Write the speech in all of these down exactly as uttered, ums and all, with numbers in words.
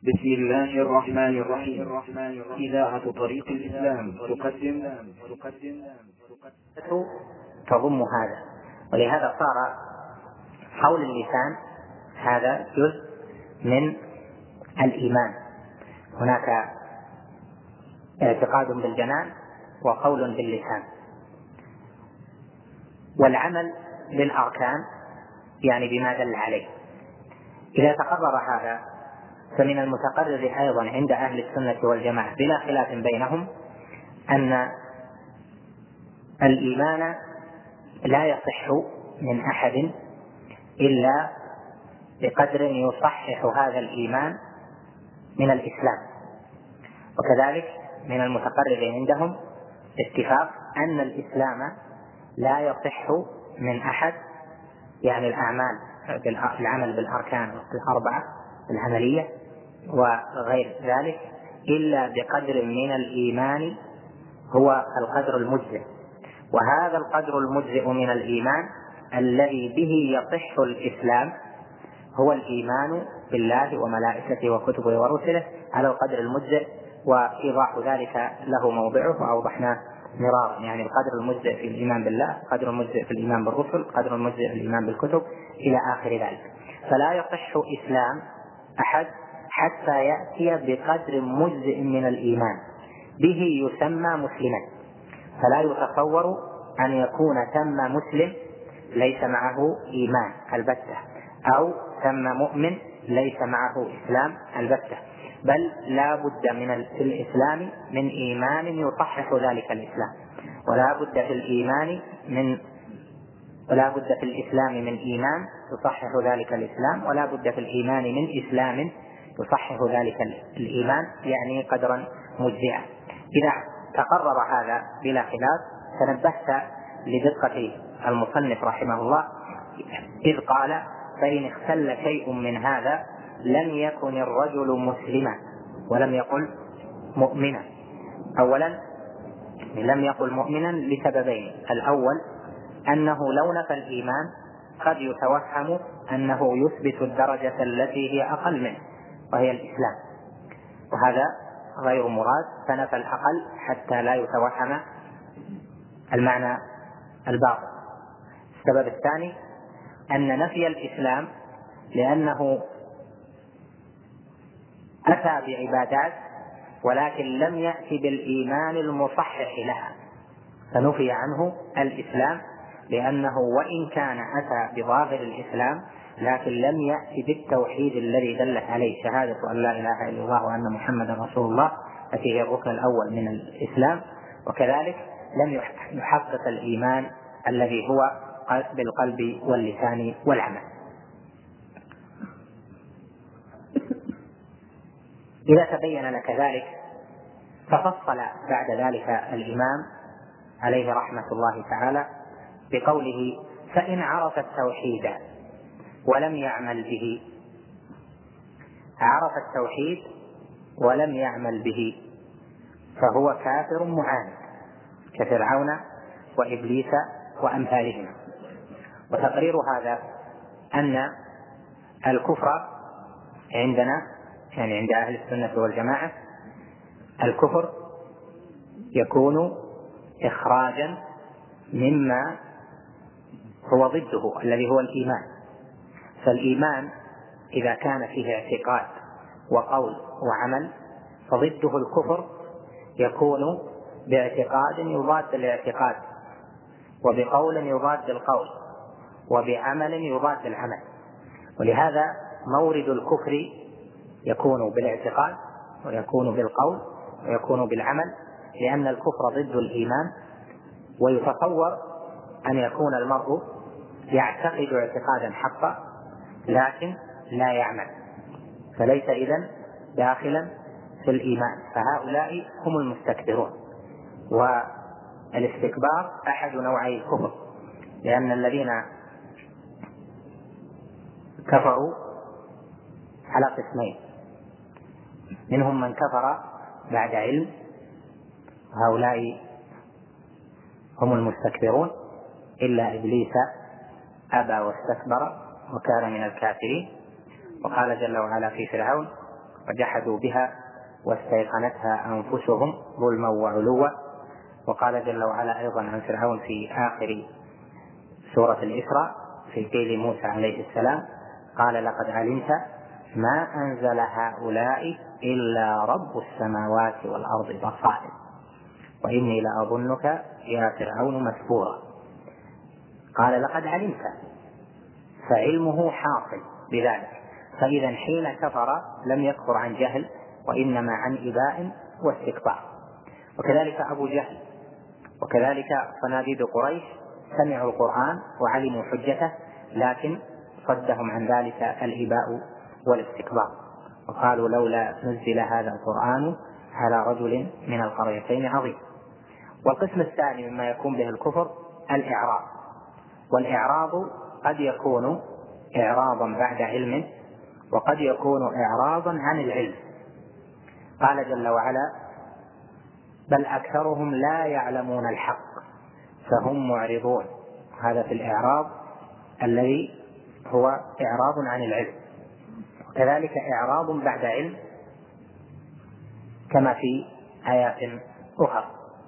بسم الله الرحمن الرحيم. إذاعة طريق الإسلام تقدم تضم هذا، ولهذا صار قول اللسان هذا جزء من الإيمان. هناك اعتقاد بالجنان وقول باللسان، والعمل بالأركان يعني بما دل عليه. إذا تقرر هذا فمن المتقرر أيضا عند أهل السنة والجماعة بلا خلاف بينهم أن الإيمان لا يصح من أحد إلا بقدر يصحح هذا الإيمان من الإسلام. وكذلك من المتقرر عندهم اتفاق أن الإسلام لا يصح من أحد، يعني الأعمال العمل بالأركان الأربعة العملية وغير ذلك، إلا بقدر من الإيمان هو القدر المجزئ. وهذا القدر المجزئ من الإيمان الذي به يصح الإسلام هو الإيمان بالله وملائكته وكتبه ورسله على القدر المجزئ، وإيضاح ذلك له موضعه وأوضحناه مرارا. يعني القدر المجزئ في الإيمان بالله، القدر المجزئ في الإيمان بالرسل، القدر المجزئ في الإيمان بالكتب إلى آخر ذلك. فلا يصح إسلام أحد حتى يأتي بقدر مجزئ من الإيمان به يسمى مسلما. فلا يتصور أن يكون ثم مسلم ليس معه إيمان البتة، أو ثم مؤمن ليس معه إسلام البتة، بل لا بد من في الإسلام من إيمان يصحح ذلك الإسلام، ولا بد في الإيمان من ولا بد في الإسلام من إيمان يصحح ذلك الإسلام، ولا بد في الإيمان من إسلام يصحح ذلك الإيمان، يعني قدرا مجزئا. إذا تقرر هذا بلا خلاف تنبهت لدقة المصنف رحمه الله إذ قال: فإن اختل شيء من هذا لم يكن الرجل مسلما، ولم يقل مؤمنا. أولا لم يقل مؤمنا لسببين: الأول أنه لو نفى الإيمان قد يتوهم أنه يثبت الدرجة التي هي أقل منه وهي الإسلام، وهذا غير مراد، فنفى الأقل حتى لا يتوهم المعنى الباطل. السبب الثاني أن نفي الإسلام لأنه أتى بعبادات ولكن لم يأتي بالإيمان المصحح لها، فنفي عنه الإسلام لأنه وإن كان أتى بظاهر الإسلام لكن لم يأتي بالتوحيد الذي دلت عليه شهادة أن لا إله إلا الله وأن محمدا رسول الله التي هي الركن الأول من الإسلام. وكذلك لم يحقق الإيمان الذي هو بالقلب واللسان والعمل. إذا تبين لك ذلك ففصل بعد ذلك الإمام عليه رحمة الله تعالى بقوله: فإن عرف التوحيد ولم يعمل به، عرف التوحيد ولم يعمل به فهو كافر معاند كفرعون وإبليس وأمثالهما. وتقرير هذا أن الكفر عندنا، يعني عند أهل السنة والجماعة، الكفر يكون إخراجا مما هو ضده الذي هو الإيمان. فالإيمان إذا كان فيه اعتقاد وقول وعمل فضده الكفر يكون باعتقاد يضاد الاعتقاد، وبقول يضاد القول، وبعمل يضاد العمل. ولهذا مورد الكفر يكون بالاعتقاد ويكون بالقول ويكون بالعمل، لأن الكفر ضد الإيمان. ويتصور أن يكون المرء يعتقد اعتقادا حقا لكن لا يعمل، فليس إذن داخلا في الإيمان، فهؤلاء هم المستكبرون. والاستكبار أحد نوعي الكفر، لأن الذين كفروا على قسمين: منهم من كفر بعد علم، وهؤلاء هم المستكبرون، إلا إبليس أبى واستكبر وكان من الكافرين. وقال جل وعلا في فرعون: وجحدوا بها واستيقنتها أنفسهم ظلما وعلوا. وقال جل وعلا أيضا عن فرعون في آخر سورة الإسراء في قيل موسى عليه السلام قال لقد علمت ما أنزل هؤلاء إلا رب السماوات والأرض بصائر وإني لأظنك يا فرعون مسبورا. قال لقد علمت، فعلمه حاصل بذلك، فإذا حين كفر لم يكفر عن جهل وإنما عن إباء واستكبار. وكذلك أبو جهل وكذلك صناديد قريش سمعوا القرآن وعلموا حجته، لكن صدهم عن ذلك الإباء والاستكبار، وقالوا لولا نزل هذا القرآن على رجل من القريتين عظيم. والقسم الثاني مما يكون به الكفر الإعراض، والإعراض قد يكون إعراضا بعد علم وقد يكون إعراضا عن العلم. قال جل وعلا بل أكثرهم لا يعلمون الحق فهم معرضون. هذا في الإعراض الذي هو إعراض عن العلم. وكذلك إعراض بعد علم كما في آيات أخرى.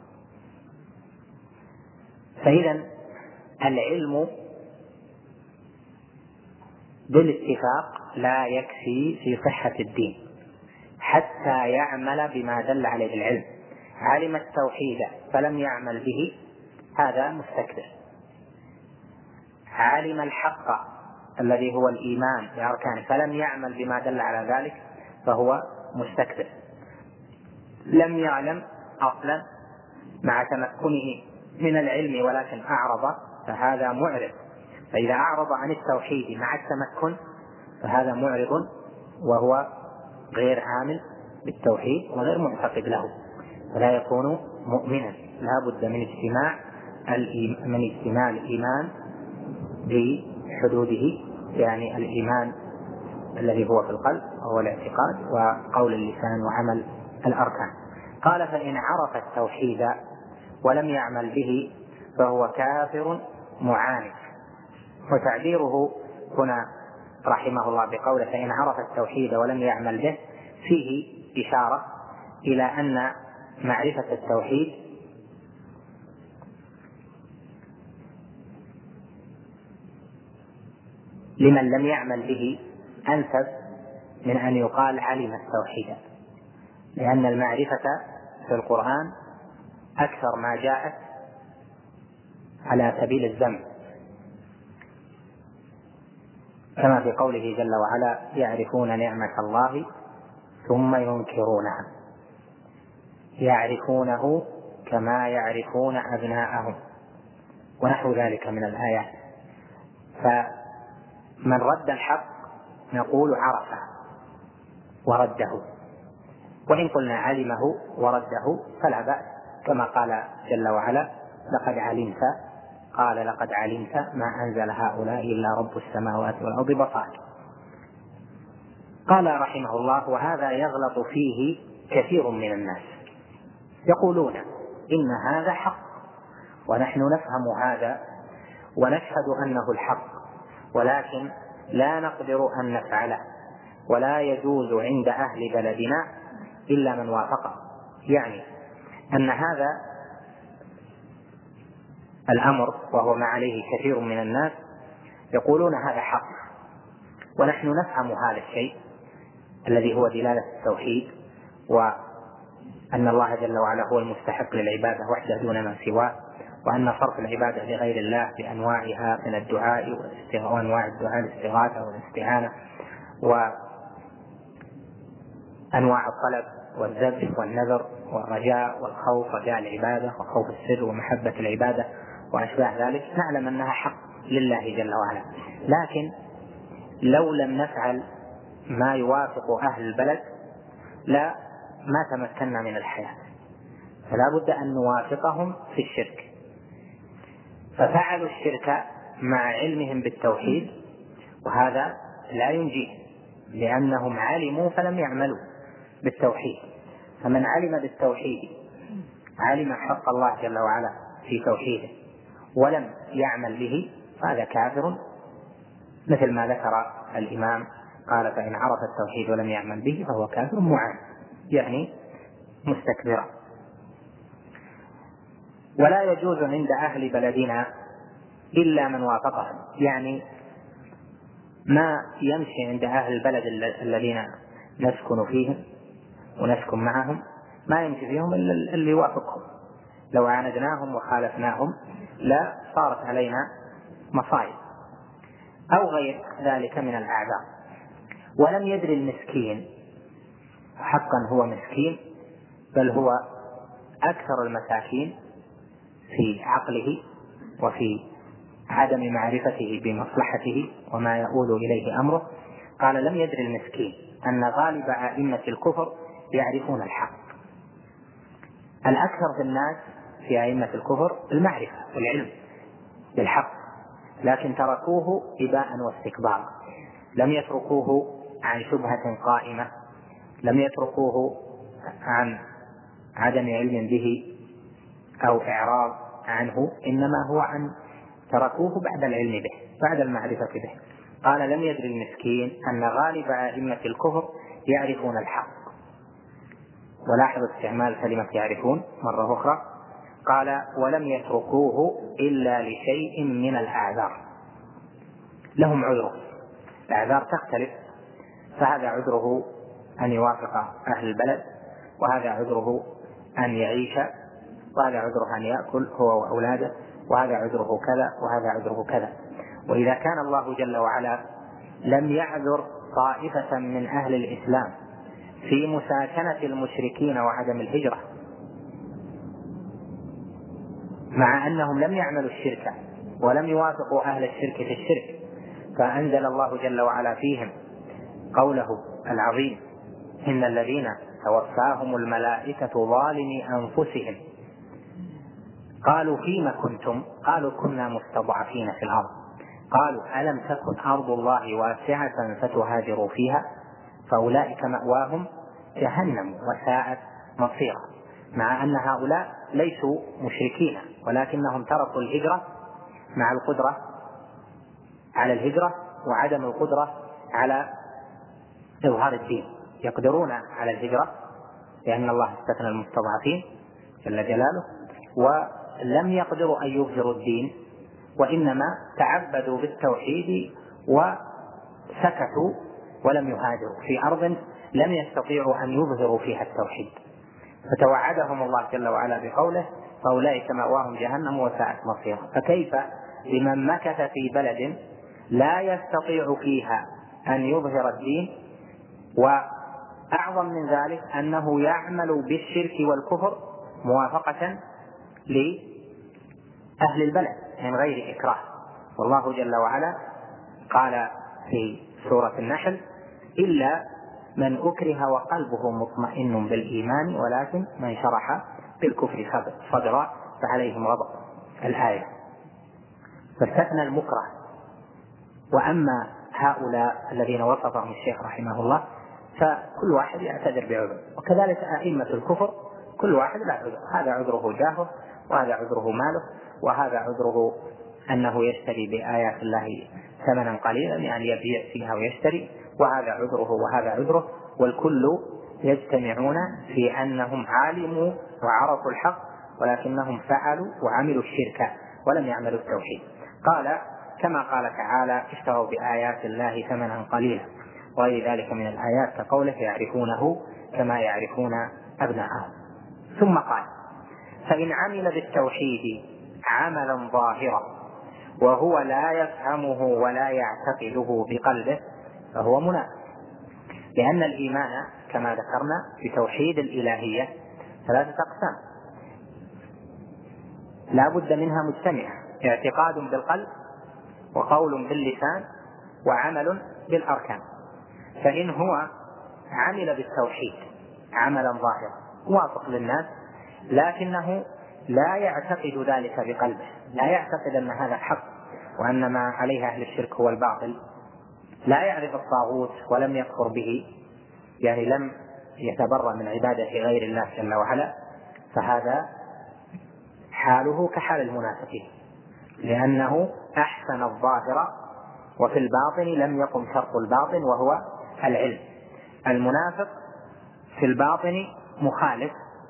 فإذا العلم بالاتفاق لا يكفي في صحة الدين حتى يعمل بما دل عليه العلم. علم التوحيد فلم يعمل به هذا مستكبر، علم الحق الذي هو الإيمان بأركانه فلم يعمل بما دل على ذلك فهو مستكبر. لم يعلم أصلا مع تمكنه من العلم ولكن أعرض فهذا معرض. فإذا أعرض عن التوحيد مع التمكن فهذا معرض وهو غير عامل بالتوحيد وغير معتقد له، فلا يكون مؤمنا. لا بد من اجتماع من اجتماع الإيمان بحدوده، يعني الإيمان الذي هو في القلب وهو الاعتقاد وقول اللسان وعمل الأركان. قال فإن عرف التوحيد ولم يعمل به فهو كافر معاند. وتعبيره هنا رحمه الله بقوله فإن عرف التوحيد ولم يعمل به فيه إشارة إلى أن معرفة التوحيد لمن لم يعمل به أنسب من أن يقال علم التوحيد، لأن المعرفة في القرآن أكثر ما جاءت على سبيل الذم، كما في قوله جل وعلا يعرفون نعمة الله ثم ينكرونها، يعرفونه كما يعرفون أبناءهم ونحو ذلك من الآيات. فمن رد الحق نقول عرفه ورده، وإن قلنا علمه ورده فلا بأس، كما قال جل وعلا لقد علمت قال لقد علمت ما أنزل هؤلاء إلا رب السماوات والأرض بصائر. قال رحمه الله وهذا يغلط فيه كثير من الناس، يقولون إن هذا حق ونحن نفهم هذا ونشهد أنه الحق، ولكن لا نقدر أن نفعله ولا يجوز عند أهل بلدنا إلا من وافقه. يعني أن هذا الأمر وهو ما عليه كثير من الناس يقولون هذا حق ونحن نفهم هذا الشيء الذي هو دلالة التوحيد، وأن الله جل وعلا هو المستحق للعبادة وحده دون ما سواه، وأن صرف العبادة لغير الله بأنواعها من الدعاء وأنواع الدعاء الاستغاثة والاستعانة وأنواع الطلب والذبح والنذر والرجاء والخوف، رجاء العبادة وخوف السر ومحبة العبادة وأشباه ذلك، نعلم أنها حق لله جل وعلا. لكن لو لم نفعل ما يوافق أهل البلد لا ما تمكنا من الحياة، فلا بد أن نوافقهم في الشرك. ففعلوا الشرك مع علمهم بالتوحيد، وهذا لا ينجيه لأنهم علموا فلم يعملوا بالتوحيد. فمن علم بالتوحيد علم حق الله جل وعلا في توحيده ولم يعمل به هذا كافر، مثل ما ذكر الإمام قال فإن عرف التوحيد ولم يعمل به فهو كافر معاند، يعني مستكبرا. ولا يجوز عند أهل بلدنا إلا من وافقهم، يعني ما يمشي عند أهل البلد الذين نسكن فيهم ونسكن معهم، ما يمشي فيهم إلا اللي يوافقهم. لو عاندناهم وخالفناهم لا صارت علينا مصائب، أو غير ذلك من الأعذار. ولم يدري المسكين، حقا هو مسكين، بل هو أكثر المساكين في عقله وفي عدم معرفته بمصلحته وما يؤول إليه أمره. قال لم يدري المسكين أن غالب أئمة الكفر يعرفون الحق. الأكثر في الناس في أئمة الكفر المعرفة والعلم بالحق، لكن تركوه إباء واستكبارا، لم يتركوه عن شبهة قائمة، لم يتركوه عن عدم علم به أو إعراض عنه، إنما هو عن تركوه بعد العلم به، بعد المعرفة به. قال لم يدري المسكين أن غالب أئمة الكفر يعرفون الحق. ولاحظ استعمال كلمة يعرفون مرة أخرى. قال ولم يتركوه إلا لشيء من الأعذار، لهم عذر، الأعذار تختلف، فهذا عذره أن يوافق أهل البلد، وهذا عذره أن يعيش، وهذا عذره أن يأكل هو وأولاده، وهذا عذره كذا، وهذا عذره كذا. وإذا كان الله جل وعلا لم يعذر طائفة من أهل الإسلام في مساكنة المشركين وعدم الهجرة، مع أنهم لم يعملوا الشرك ولم يوافقوا أهل الشرك في الشرك، فأنزل الله جل وعلا فيهم قوله العظيم إن الذين توفاهم الملائكة ظالمي أنفسهم قالوا فيما كنتم؟ قالوا كنا مستضعفين في الأرض. قالوا ألم تكن أرض الله واسعة فتهاجروا فيها؟ فأولئك مأواهم جهنم وساءت مصيرا. مع أن هؤلاء ليسوا مشركين، ولكنهم تركوا الهجرة مع القدرة على الهجرة وعدم القدرة على إظهار الدين. يقدرون على الهجرة لأن الله استثنى المستضعفين جل جلاله، ولم يقدروا أن يظهروا الدين، وإنما تعبدوا بالتوحيد وسكتوا ولم يهاجروا في أرض لم يستطيعوا أن يظهروا فيها التوحيد. فتوعدهم الله جل وعلا بقوله فأولئك مأواهم جهنم وساءت مصيرا. فكيف بمن مكث في بلد لا يستطيع فيها أن يظهر الدين، وأعظم من ذلك أنه يعمل بالشرك والكفر موافقة لأهل البلد من غير إكراه. والله جل وعلا قال في سورة النحل إلا من أكره وقلبه مطمئن بالإيمان ولكن من شرح بالكفر صدرا فعليهم غضب، الآية. فاستثنى المكره. وأما هؤلاء الذين وصفهم الشيخ رحمه الله فكل واحد يعتذر بعذر، وكذلك أئمة الكفر كل واحد لا عذر، هذا عذره جاهه، وهذا عذره ماله، وهذا عذره أنه يشتري بآيات الله ثمنا قليلا، يعني يبيع فيها ويشتري، وهذا عذره وهذا عذره، والكل يجتمعون في أنهم علموا وعرفوا الحق ولكنهم فعلوا وعملوا الشرك ولم يعملوا التوحيد. قال كما قال تعالى اشتروا بآيات الله ثمنا قليلا، وغير ذلك من الآيات كقوله يعرفونه كما يعرفون أبناءهم. ثم قال فإن عمل بالتوحيد عملا ظاهرا وهو لا يفهمه ولا يعتقده بقلبه فهو منافق، لأن الإيمان كما ذكرنا بتوحيد الإلهية ثلاثة أقسام لا بد منها مجتمعة: اعتقاد بالقلب، وقول باللسان، وعمل بالأركان. فإن هو عمل بالتوحيد عملا ظاهرا موافق للناس لكنه لا يعتقد ذلك بقلبه، لا يعتقد أن هذا الحق وأن ما عليه أهل الشرك هو الباطل، لا يعرف الطاغوت ولم يكفر به، يعني لم يتبرأ من عبادة غير الله جل وعلا، فهذا حاله كحال المنافقين، لأنه أحسن الظاهر وفي الباطن لم يقم شرط الباطن وهو العلم. المنافق في الباطن مخالف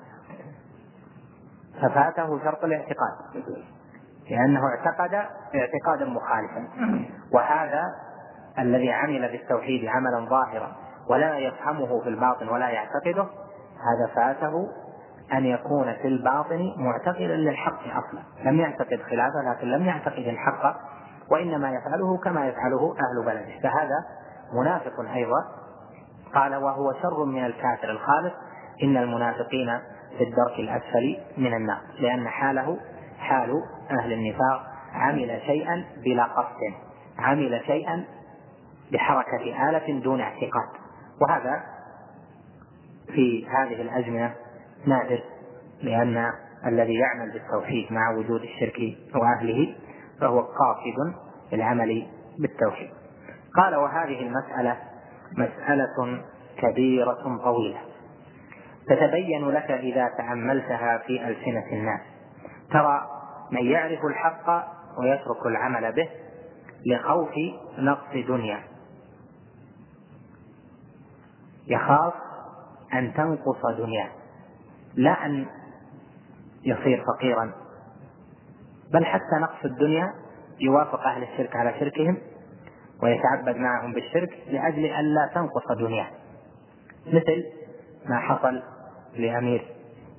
ففاته شرط الاعتقاد لأنه اعتقد اعتقادا مخالفا، وهذا الذي عمل بالتوحيد عملا ظاهرا ولا يفهمه في الباطن ولا يعتقده، هذا فاته أن يكون في الباطن معتقدا للحق أصلا، لم يعتقد خلافه لكن لم يعتقد الحق، وإنما يفعله كما يفعله أهل بلده، فهذا منافق أيضا. قال وهو شر من الكافر الخالص، إن المنافقين في الدرك الأسفل من النار، لأن حاله حال أهل النفاق، عمل شيئا بلا قصد، عمل شيئا بحركة آلة دون اعتقاد، وهذا في هذه الأزمنة نادر، لأن الذي يعمل بالتوحيد مع وجود الشرك وأهله فهو قاصد العمل بالتوحيد. قال وهذه المسألة مسألة كبيرة طويلة تتبين لك إذا تأملتها في ألسنة الناس، ترى من يعرف الحق ويترك العمل به لخوف نقص دنيا، يخاف أن تنقص دنيا لا أن يصير فقيرا، بل حتى نقص الدنيا يوافق أهل الشرك على شركهم ويتعبد معهم بالشرك لأجل أن لا تنقص دنيا، مثل ما حصل لأمير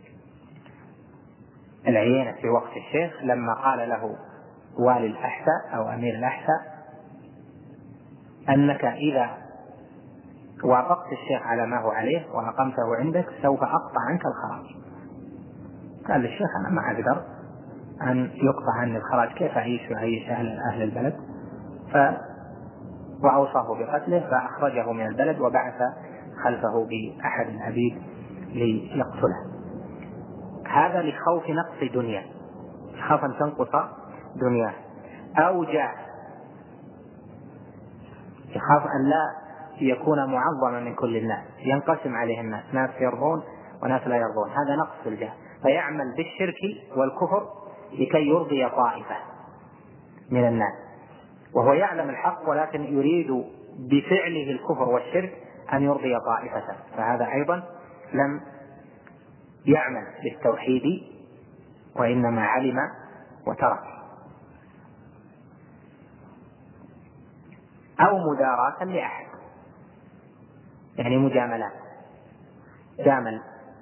العيينة في وقت الشيخ لما قال له والي الأحساء أو أمير الأحساء أنك إذا وافقت الشيخ على ما هو عليه وأقمته عندك سوف أقطع عنك الخراج. قال للشيخ أنا ما أقدر أن يقطع عني الخراج، كيف أعيش وأعيش أهل, أهل البلد؟ ف وأوصاه بقتله فأخرجه من البلد وبعث خلفه بأحد العبيد ليقتله. هذا لخوف نقص دنيا، يخاف أن تنقص دنياه، أو جاه، يخاف أن لا يكون معظما من كل الناس، ينقسم عليه الناس، ناس يرضون وناس لا يرضون، هذا نقص في الجاه، فيعمل بالشرك والكفر لكي يرضي طائفة من الناس، وهو يعلم الحق ولكن يريد بفعله الكفر والشرك أن يرضي طائفة، فهذا أيضا لم يعمل بالتوحيد وإنما علم وترك. أو مداراة لأحد، يعني مجاملات، جامل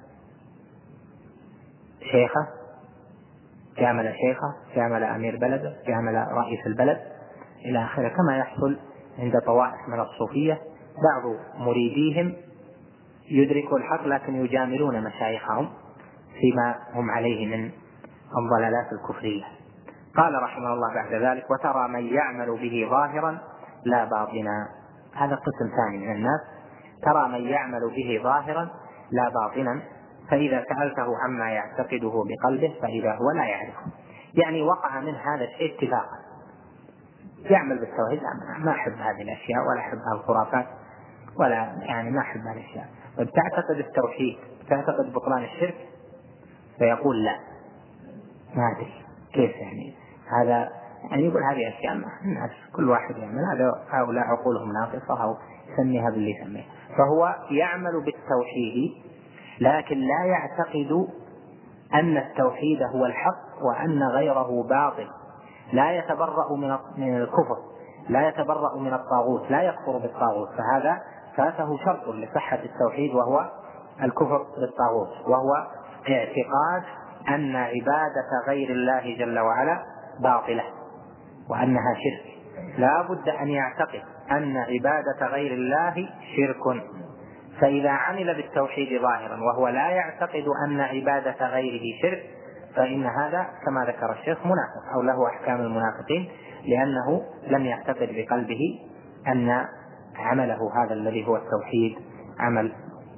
شيخه، جامل شيخه، جامل أمير بلده، جامل رئيس البلد إلى آخره، كما يحصل عند طوائف من الصوفية، بعض مريديهم يدركوا الحق لكن يجاملون مشايخهم فيما هم عليه من الضلالات الكفرية. قال رحمه الله بعد ذلك وترى من يعمل به ظاهرا لا باطنا، هذا قسم ثاني من الناس، ترى من يعمل به ظاهرا لا باطنا، فإذا سألته عما يعتقده بقلبه فإذا هو لا يعرفه، يعني وقع من هذا الشيء اتفاقا، يعمل بالتوحيد ما أحب هذه الأشياء ولا أحب هذه الخرافات ولا يعني ما أحب هذه الأشياء، تعتقد التوحيد تعتقد بطلان الشرك فيقول لا ما أدري كيف، يعني هذا يعني يقول هذه أشياء الناس كل واحد يعمل، هذا هؤلاء عقولهم ناقصة أو يسميها باللي يسميها، فهو يعمل بالتوحيد لكن لا يعتقد أن التوحيد هو الحق وأن غيره باطل، لا يتبرأ من الكفر، لا يتبرأ من الطاغوت، لا يكفر بالطاغوت، فهذا فاته شرط لصحة التوحيد وهو الكفر بالطاغوت، وهو اعتقاد أن عبادة غير الله جل وعلا باطلة وأنها شرك، لا بد أن يعتقد أن عبادة غير الله شرك، فإذا عمل بالتوحيد ظاهرا وهو لا يعتقد أن عبادة غيره شرك فإن هذا كما ذكر الشيخ منافق أو له أحكام المنافقين، لأنه لم يعتقد بقلبه أن عمله هذا الذي هو التوحيد عمل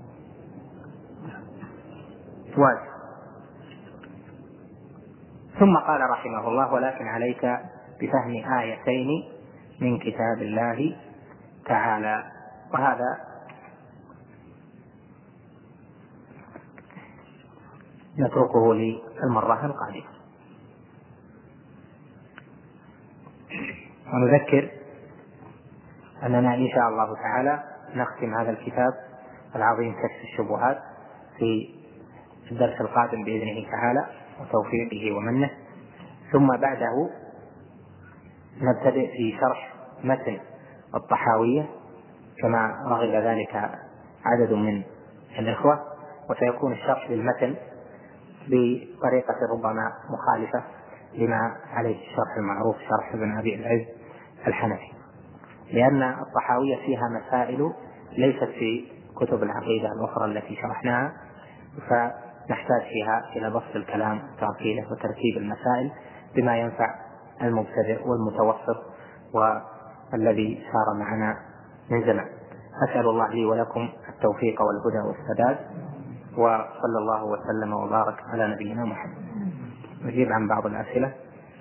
واجب. ثم قال رحمه الله ولكن عليك بفهم آيتين من كتاب الله تعالى، وهذا نتركه للمرة القادمة. ونذكر أننا إن شاء الله تعالى نختم هذا الكتاب العظيم كشف الشبهات في الدرس القادم بإذنه تعالى وتوفيقه ومنه، ثم بعده نبتدئ في شرح متن الطحاوية كما رغب ذلك عدد من الإخوة، وسيكون الشرح للمتن بطريقة ربما مخالفة لما عليه الشرح المعروف شرح ابن أبي العز الحنفي، لأن الطحاوية فيها مسائل ليست في كتب العقيدة الأخرى التي شرحناها، فنحتاج فيها إلى بسط الكلام وتعقيده وترتيب المسائل بما ينفع المبتدئ والمتوسط والذي سار معنا من زمان. أسأل الله لي ولكم التوفيق والهدى والسداد، وصلى الله وسلم وبارك على نبينا محمد. نجيب عن بعض الأسئلة.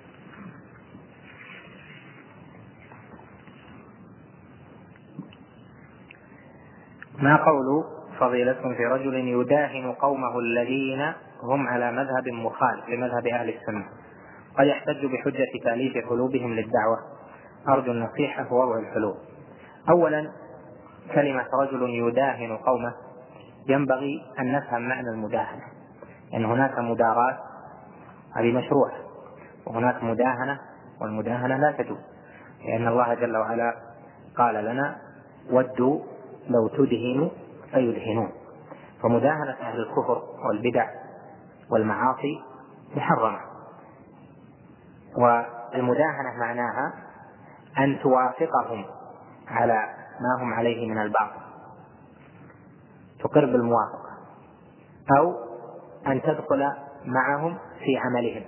ما قول فضيلتكم في رجل يداهن قومه الذين هم على مذهب مخالف لمذهب أهل السنة قد يحتج بحجة تأليف قلوبهم للدعوة؟ أرجو النصيحة ووضع الحلول. أولا، كلمة رجل يداهن قومه ينبغي أن نفهم معنى المداهنة، أن هناك مداراة هذه مشروعة، وهناك مداهنة والمداهنة لا تجوز، لأن الله جل وعلا قال لنا ودوا لو تدهنوا فيدهنون. فمداهنة أهل الكفر والبدع والمعاصي محرمة، والمداهنة معناها أن توافقهم على ما هم عليه من الباطل، تقر بالموافقة، أو أن تدخل معهم في عملهم.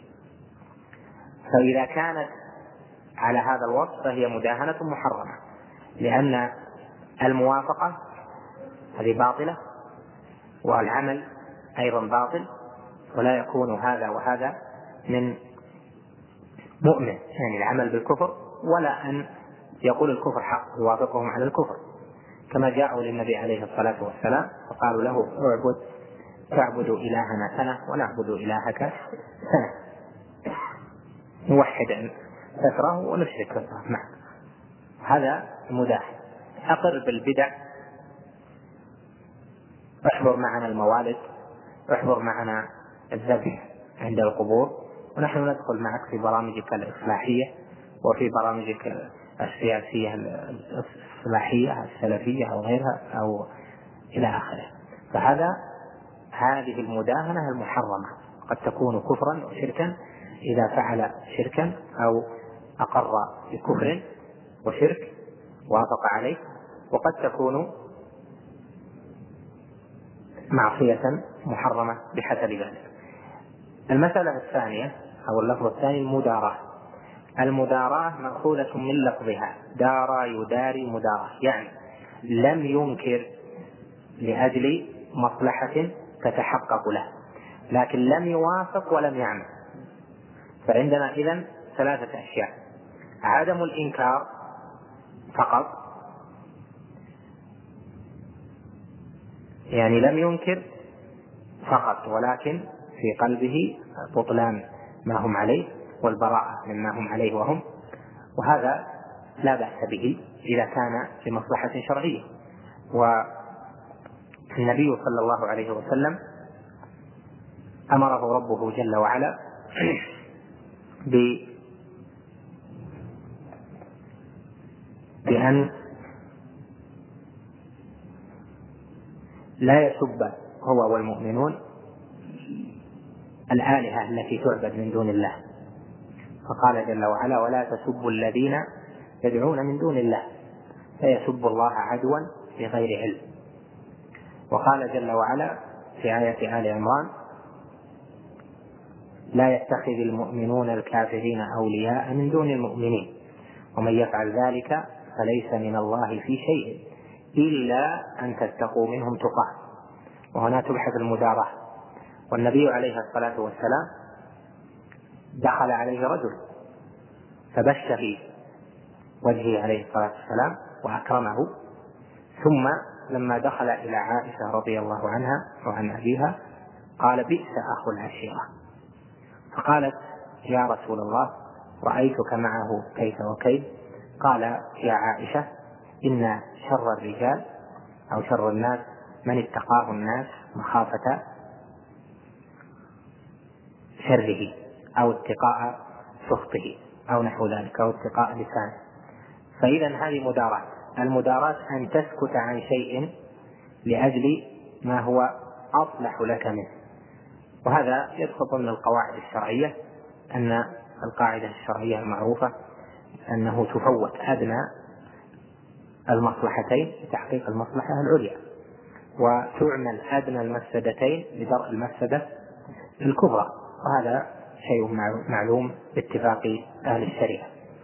فإذا كانت على هذا الوصف فهي مداهنة محرمة، لأن الموافقة هذه باطلة والعمل أيضا باطل، ولا يكون هذا وهذا من مؤمن، يعني العمل بالكفر ولا أن يقول الكفر حق يوافقهم على الكفر، كما جاءوا للنبي عليه الصلاة والسلام وقالوا له اعبد تعبد إلهنا سنة ونعبد إلهك سنة، نوحد كثره ونشرك كثره معه. هذا مداهن. أقر بالبدع، احضر معنا الموالد، احضر معنا الذبح عند القبور، ونحن ندخل معك في برامجك الإصلاحية وفي برامجك السياسية الإصلاحية السلفية أو غيرها أو إلى آخره. فهذا هذه المداهنة المحرمة قد تكون كفرا وشركا إذا فعل شركا أو أقر بكفر وشرك وافق عليه، وقد تكون معصية محرمة بحسب ذلك. المسألة الثانية أو اللفظ الثاني المداراة. المداراة مأخوذة من لفظها دارا يداري مداراة، يعني لم ينكر لأجل مصلحة تتحقق له، لكن لم يوافق ولم يعمل. فعندنا إذن ثلاثة أشياء: عدم الإنكار فقط، يعني لم ينكر فقط ولكن في قلبه بطلان ما هم عليه والبراءة مما هم عليه وهم، وهذا لا بأس به إذا كان لمصلحة شرعية. والنبي صلى الله عليه وسلم أمره ربه جل وعلا بأن لا يسب هو والمؤمنون الآلهة التي تعبد من دون الله، فقال جل وعلا ولا تسبوا الذين يدعون من دون الله فيسبوا الله عدوا بغير علم. وقال جل وعلا في آية آل عمران لا يتخذ المؤمنون الكافرين أولياء من دون المؤمنين ومن يفعل ذلك فليس من الله في شيء إلا أن تتقوا منهم تقاه. وهنا تبحث المداراة. والنبي عليه الصلاة والسلام دخل عليه رجل فبش في وجهه عليه الصلاة والسلام وأكرمه، ثم لما دخل إلى عائشة رضي الله عنها وعن أبيها قال بئس أخو العشيرة، فقالت يا رسول الله رأيتك معه كيف وكيف، قال يا عائشة إن شر الرجال أو شر الناس من اتقاه الناس مخافة شره أو اتقاء سخطه أو نحو ذلك أو اتقاء لسانه. فإذا هذه مداراة. المداراة أن تسكت عن شيء لأجل ما هو أصلح لك منه، وهذا يدخل ضمن القواعد الشرعية، أن القاعدة الشرعية المعروفة أنه تفوت أدنى المصلحتين لتحقيق المصلحة العليا، وتعمل أدنى المفسدتين لدرء المفسدة الكبرى، وهذا شيء معلوم باتفاق أهل الشريعة.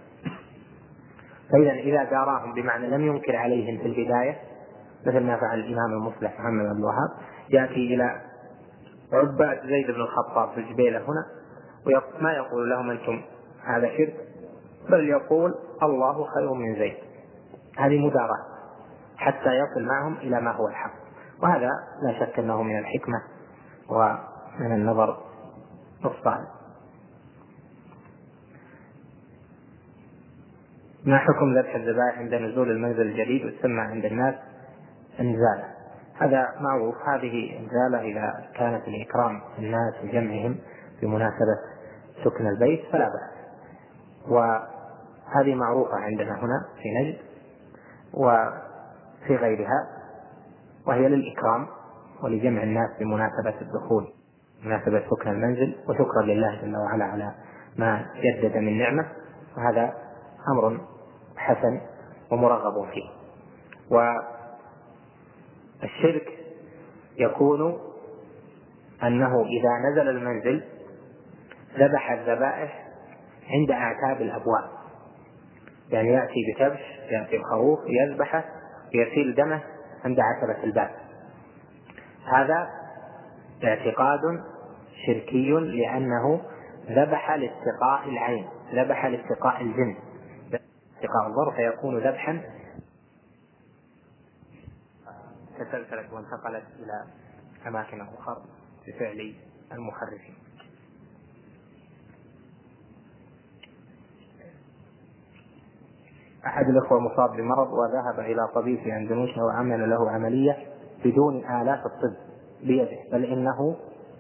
فإذا إذا داراهم بمعنى لم ينكر عليهم في البداية، مثل ما فعل الإمام المصلح محمد بن الوهاب، يأتي إلى عباد زيد بن الخطاب في الجبيلة هنا وما يقول لهم أنتم هذا شرك، بل يقول الله خير من زيد. هذه مداراة حتى يصل معهم إلى ما هو الحق، وهذا لا شك أنه من الحكمة ومن النظر الصالح. ما حكم ذبح الذبائح عند نزول المنزل الجديد وتسمى عند الناس انزالة؟ هذا معروف، هذه انزالة إذا كانت لإكرام الناس وجمعهم بمناسبة سكن البيت فلا بأس، وهذه معروفة عندنا هنا في نجد وفي غيرها، وهي للإكرام ولجمع الناس بمناسبة الدخول مناسبة سكن المنزل، وشكرا لله جل وعلا على ما جدد من نعمة، وهذا أمر حسن ومرغب فيه. والشرك يكون أنه إذا نزل المنزل ذبح الذبائح عند أعتاب الأبواب، يعني يأتي بكبش، يأتي بخروف يذبحه ويسيل دمه عند عتبة الباب. هذا اعتقاد شركي لأنه ذبح لاتقاء العين، ذبح لاتقاء الجن، اتقاء الضر، فيكون ذبحا تسلسلت وانتقلت إلى أماكن أخرى بفعل المخرفين. أحد الأخوة مصاب بمرض وذهب إلى طبيب في أندونيسيا وعمل له عملية بدون آلات الطب بيده، بل إنه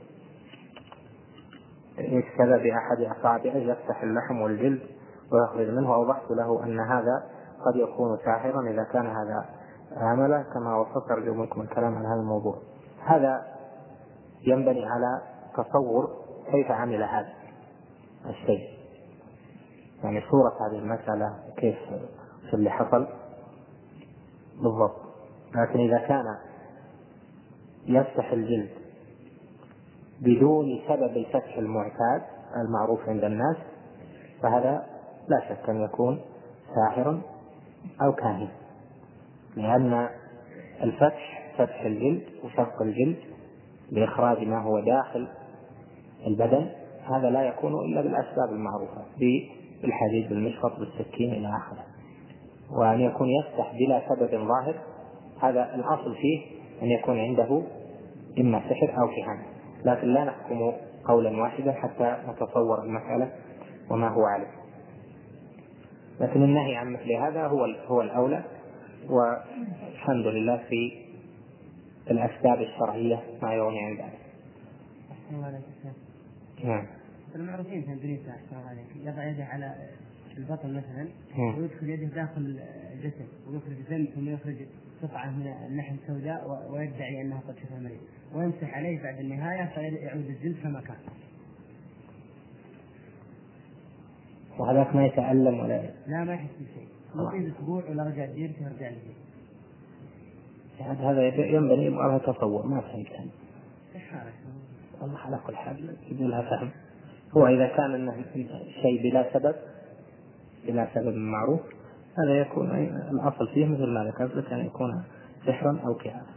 يشتغل بأحد أصابعه يفتح اللحم والجلد ويخرج منه. أوضحت له أن هذا قد يكون ساحرا إذا كان هذا عمله كما وصفت. أرجو منكم الكلام عن هذا الموضوع. هذا ينبني على تصور كيف عمل هذا الشيء، يعني صورة هذه المسألة كيف اللي حصل بالضبط. لكن إذا كان يفتح الجلد بدون سبب الفتح المعتاد المعروف عند الناس فهذا لا شك أن يكون ساحرا أو كاهن، لأن الفتح فتح الجلد وشق الجلد لإخراج ما هو داخل البدن هذا لا يكون إلا بالأسباب المعروفة، بالحديد بالمشفط بالسكين إلى آخره. وأن يكون يفتح بلا سبب ظاهر هذا الأصل فيه أن يكون عنده إما سحر أو كهانة، لكن لا نحكم قولا واحدا حتى نتصور المسألة وما هو عليه. لكن النهي عن مثل هذا هو هو الأولى، والحمد لله في الأسباب الشرعية ما يغني عن ذلك. نعم. المعروفين في اندونيسيا أحسن عليك يضع يده على البطن مثلا ويدخل يده داخل الجسد ويخرج دم ثم يخرج قطعة من اللحم سوداء ويدعي أنه قد شفى المريض ويمسح عليه بعد النهاية فيعود الجلد كما كان. وهذاك ما يتألم ولا لا ما يحس بشيء، يطيب أسبوع ولا رجع ديرته يرجع له. هذا ينبني على تصور ما فهمت أنا. الله على كل حال يقولها فهم. هو إذا كان إنه شيء بلا سبب بلا سبب معروف هذا يكون الأصل فيه مثل ما ذكرت لك أن يكون سحرا أو كهانة.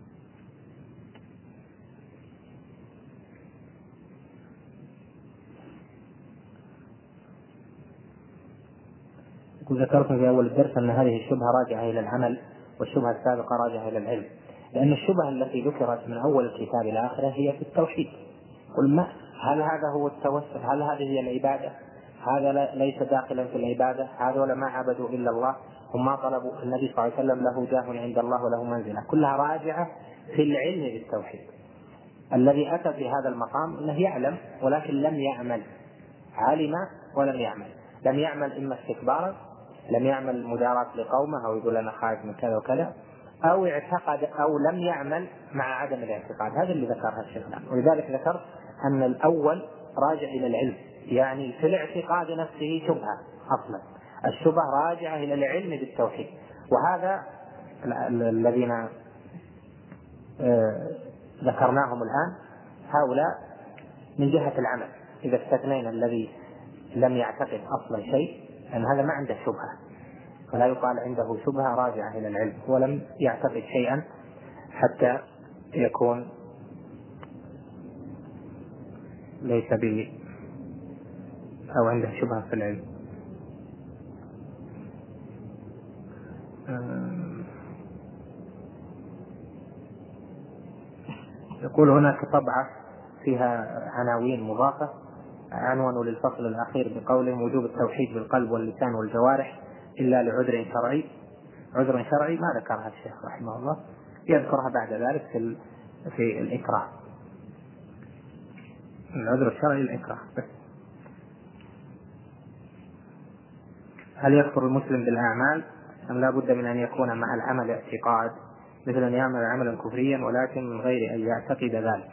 وذكرت في أول الدرس أن هذه الشبهة راجعة إلى العمل والشبهة السابقة راجعة إلى العلم، لأن الشبهة التي ذكرت من أول الكتاب إلى آخره هي في التوحيد. قل ما هل هذا هو التوسل؟ هل هذه هي العبادة؟ هذا ليس داخلا في العبادة؟ هذا ولا ما عبدوا إلا الله؟ هم ما طلبوا النبي صلى الله عليه وسلم له جاه عند الله وله منزلة، كلها راجعة في العلم بالتوحيد. الذي أتى في هذا المقام أنه يعلم ولكن لم يعمل، علم ولم يعمل، لم يعمل إما استكبارا، لم يعمل مداراة لقومه أو يقول أنا خائف من كذا وكذا، أو اعتقد أو لم يعمل مع عدم الاعتقاد. هذا اللي ذكرها الشيخ. ولذلك ذكرت أن الأول راجع إلى العلم، يعني في الاعتقاد نفسه شبهة أصلا، الشبهة راجعة إلى العلم بالتوحيد. وهذا الذين ذكرناهم الآن هؤلاء من جهة العمل، إذا استثنينا الذي لم يعتقد أصلا شيء لأن هذا ما عنده شبهة، فلا يقال عنده شبهة راجعة إلى العلم، ولم يعتقد شيئا حتى يكون ليس به أو عنده شبهة في العلم. يقول هناك طبعة فيها عناوين مضافة، عنوان للفصل الأخير بقولهم وجوب التوحيد بالقلب واللسان والجوارح إلا لعذر شرعي. عذر شرعي ما ذكرها الشيخ رحمه الله، يذكرها بعد ذلك في في الإكراه. العذر الشرعي الإكراه بس. هل يكفر المسلم بالأعمال أم لا بد من أن يكون مع العمل اعتقاد، مثل أن يعمل عملا كفريا ولكن من غير أن يعتقد ذلك؟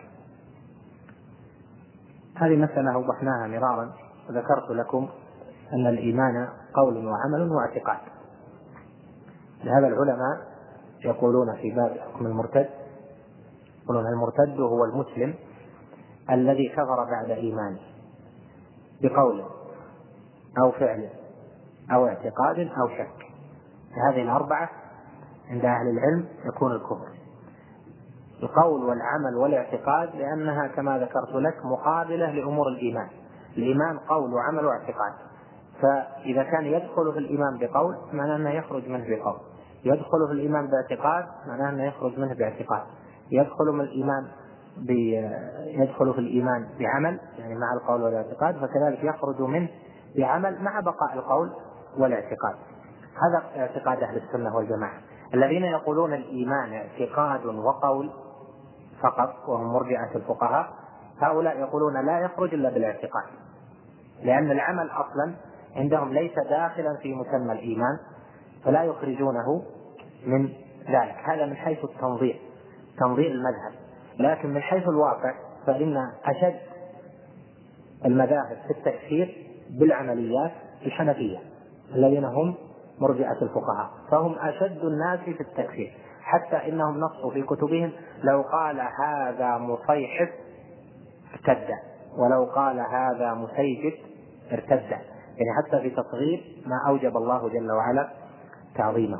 هذه مسألة وضحناها مرارا، وذكرت لكم أن الإيمان قول وعمل واعتقاد. لهذا العلماء يقولون في باب حكم المرتد، يقولون المرتد هو المسلم الذي كفر بعد إيمانه بقول أو فعل أو اعتقاد أو شك. هذه الأربعة عند أهل العلم يكون الكفر، القول والعمل والاعتقاد، لأنها كما ذكرت لك مقابلة لأمور الإيمان. الإيمان قول وعمل واعتقاد، فإذا كان يدخل في الإيمان بقول معناه أنه يخرج منه بقول، يدخل في الإيمان باعتقاد معناه أنه يخرج منه باعتقاد، يدخل من الإيمان يدخل في الإيمان بعمل يعني مع القول والاعتقاد، فكذلك يخرج منه بعمل مع بقاء القول والاعتقاد. هذا اعتقاد أهل السنة والجماعة. الذين يقولون الإيمان اعتقاد وقول فقط وهم مرجئة الفقهاء، هؤلاء يقولون لا يخرج إلا بالاعتقاد، لأن العمل أصلا عندهم ليس داخلا في مسمى الإيمان فلا يخرجونه من ذلك. هذا من حيث التنظير، تنظير المذهب. لكن من حيث الواقع فإن أشد المذاهب في التكفير بالعمليات الحنفية الذين هم مرجئة الفقهاء، فهم أشد الناس في التكفير، حتى إنهم نصوا في كتبهم لو قال هذا مصيحف ارتد، ولو قال هذا مسيجد ارتد، يعني حتى في تصغير ما أوجب الله جل وعلا تعظيمه.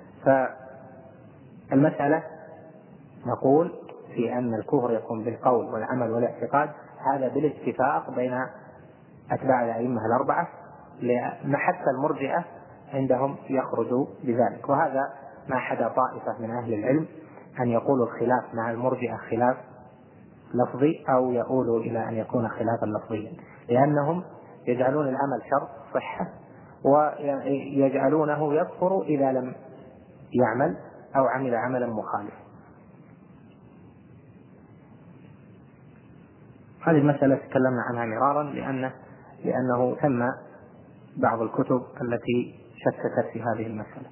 فالمسألة نقول في أن الكفر يكون بالقول والعمل والاعتقاد، هذا بالاتفاق بين أتباع الأئمة الأربعة، لأن حتى المرجئة عندهم يخرجوا بذلك. وهذا ما حدا طائفة من أهل العلم أن يقولوا الخلاف مع المرجئة خلاف لفظي أو يقولوا إلى أن يكون خلافا لفظيا، لأنهم يجعلون العمل شرط صحة ويجعلونه يكفر إذا لم يعمل أو عمل عملا مخالف. هذه المسألة تكلمنا عنها مرارا لأنه, لأنه ثم بعض الكتب التي شككت في هذه المسألة.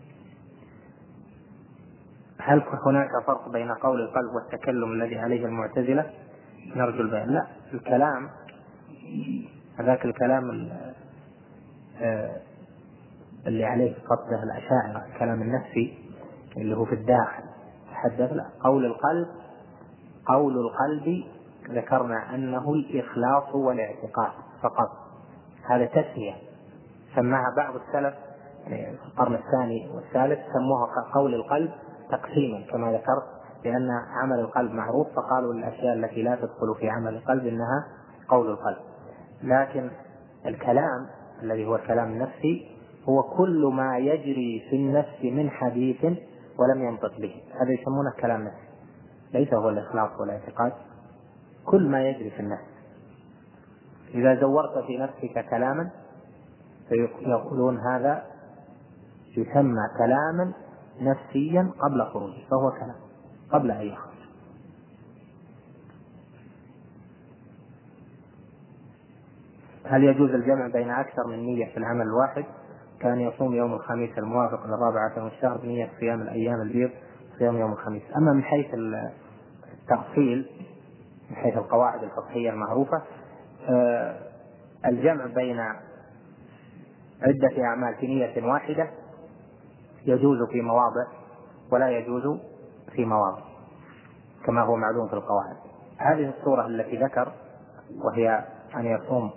هل هناك فرق بين قول القلب والتكلم الذي عليه المعتزلة؟ نرجو البيان. لا، الكلام هذاك الكلام اللي عليه فضله الأشاعرة، الكلام النفسي اللي هو في الداخل تحدث. لا، قول القلب قول القلب ذكرنا أنه الإخلاص والاعتقاد فقط، هذا تسمية سماها بعض السلف في القرن الثاني والثالث، سموها قول القلب تقسيما كما ذكرت، لأن عمل القلب معروف فقالوا الأشياء التي لا تدخل في عمل القلب إنها قول القلب. لكن الكلام الذي هو الكلام النفسي هو كل ما يجري في النفس من حديث ولم ينطق به، هذا يسمونه كلام نفسي، ليس هو الإخلاص والاعتقاد. كل ما يجري في النفس، إذا زورت في نفسك كلاما فيقولون هذا يسمى كلاما نفسيا قبل خروجه، فهو كلام قبل أن يخرج. هل يجوز الجمع بين أكثر من نية في العمل الواحد؟ كان يصوم يوم الخميس الموافق للرابعة من الشهر بنية صيام الأيام البيض صيام يوم الخميس. أما من حيث التفصيل من حيث القواعد الفقهية المعروفة، الجمع بين عدة أعمال في نية واحدة يجوز في مواضع ولا يجوز في مواضع كما هو معلوم في القواعد. هذه الصورة التي ذكر وهي أن يصوم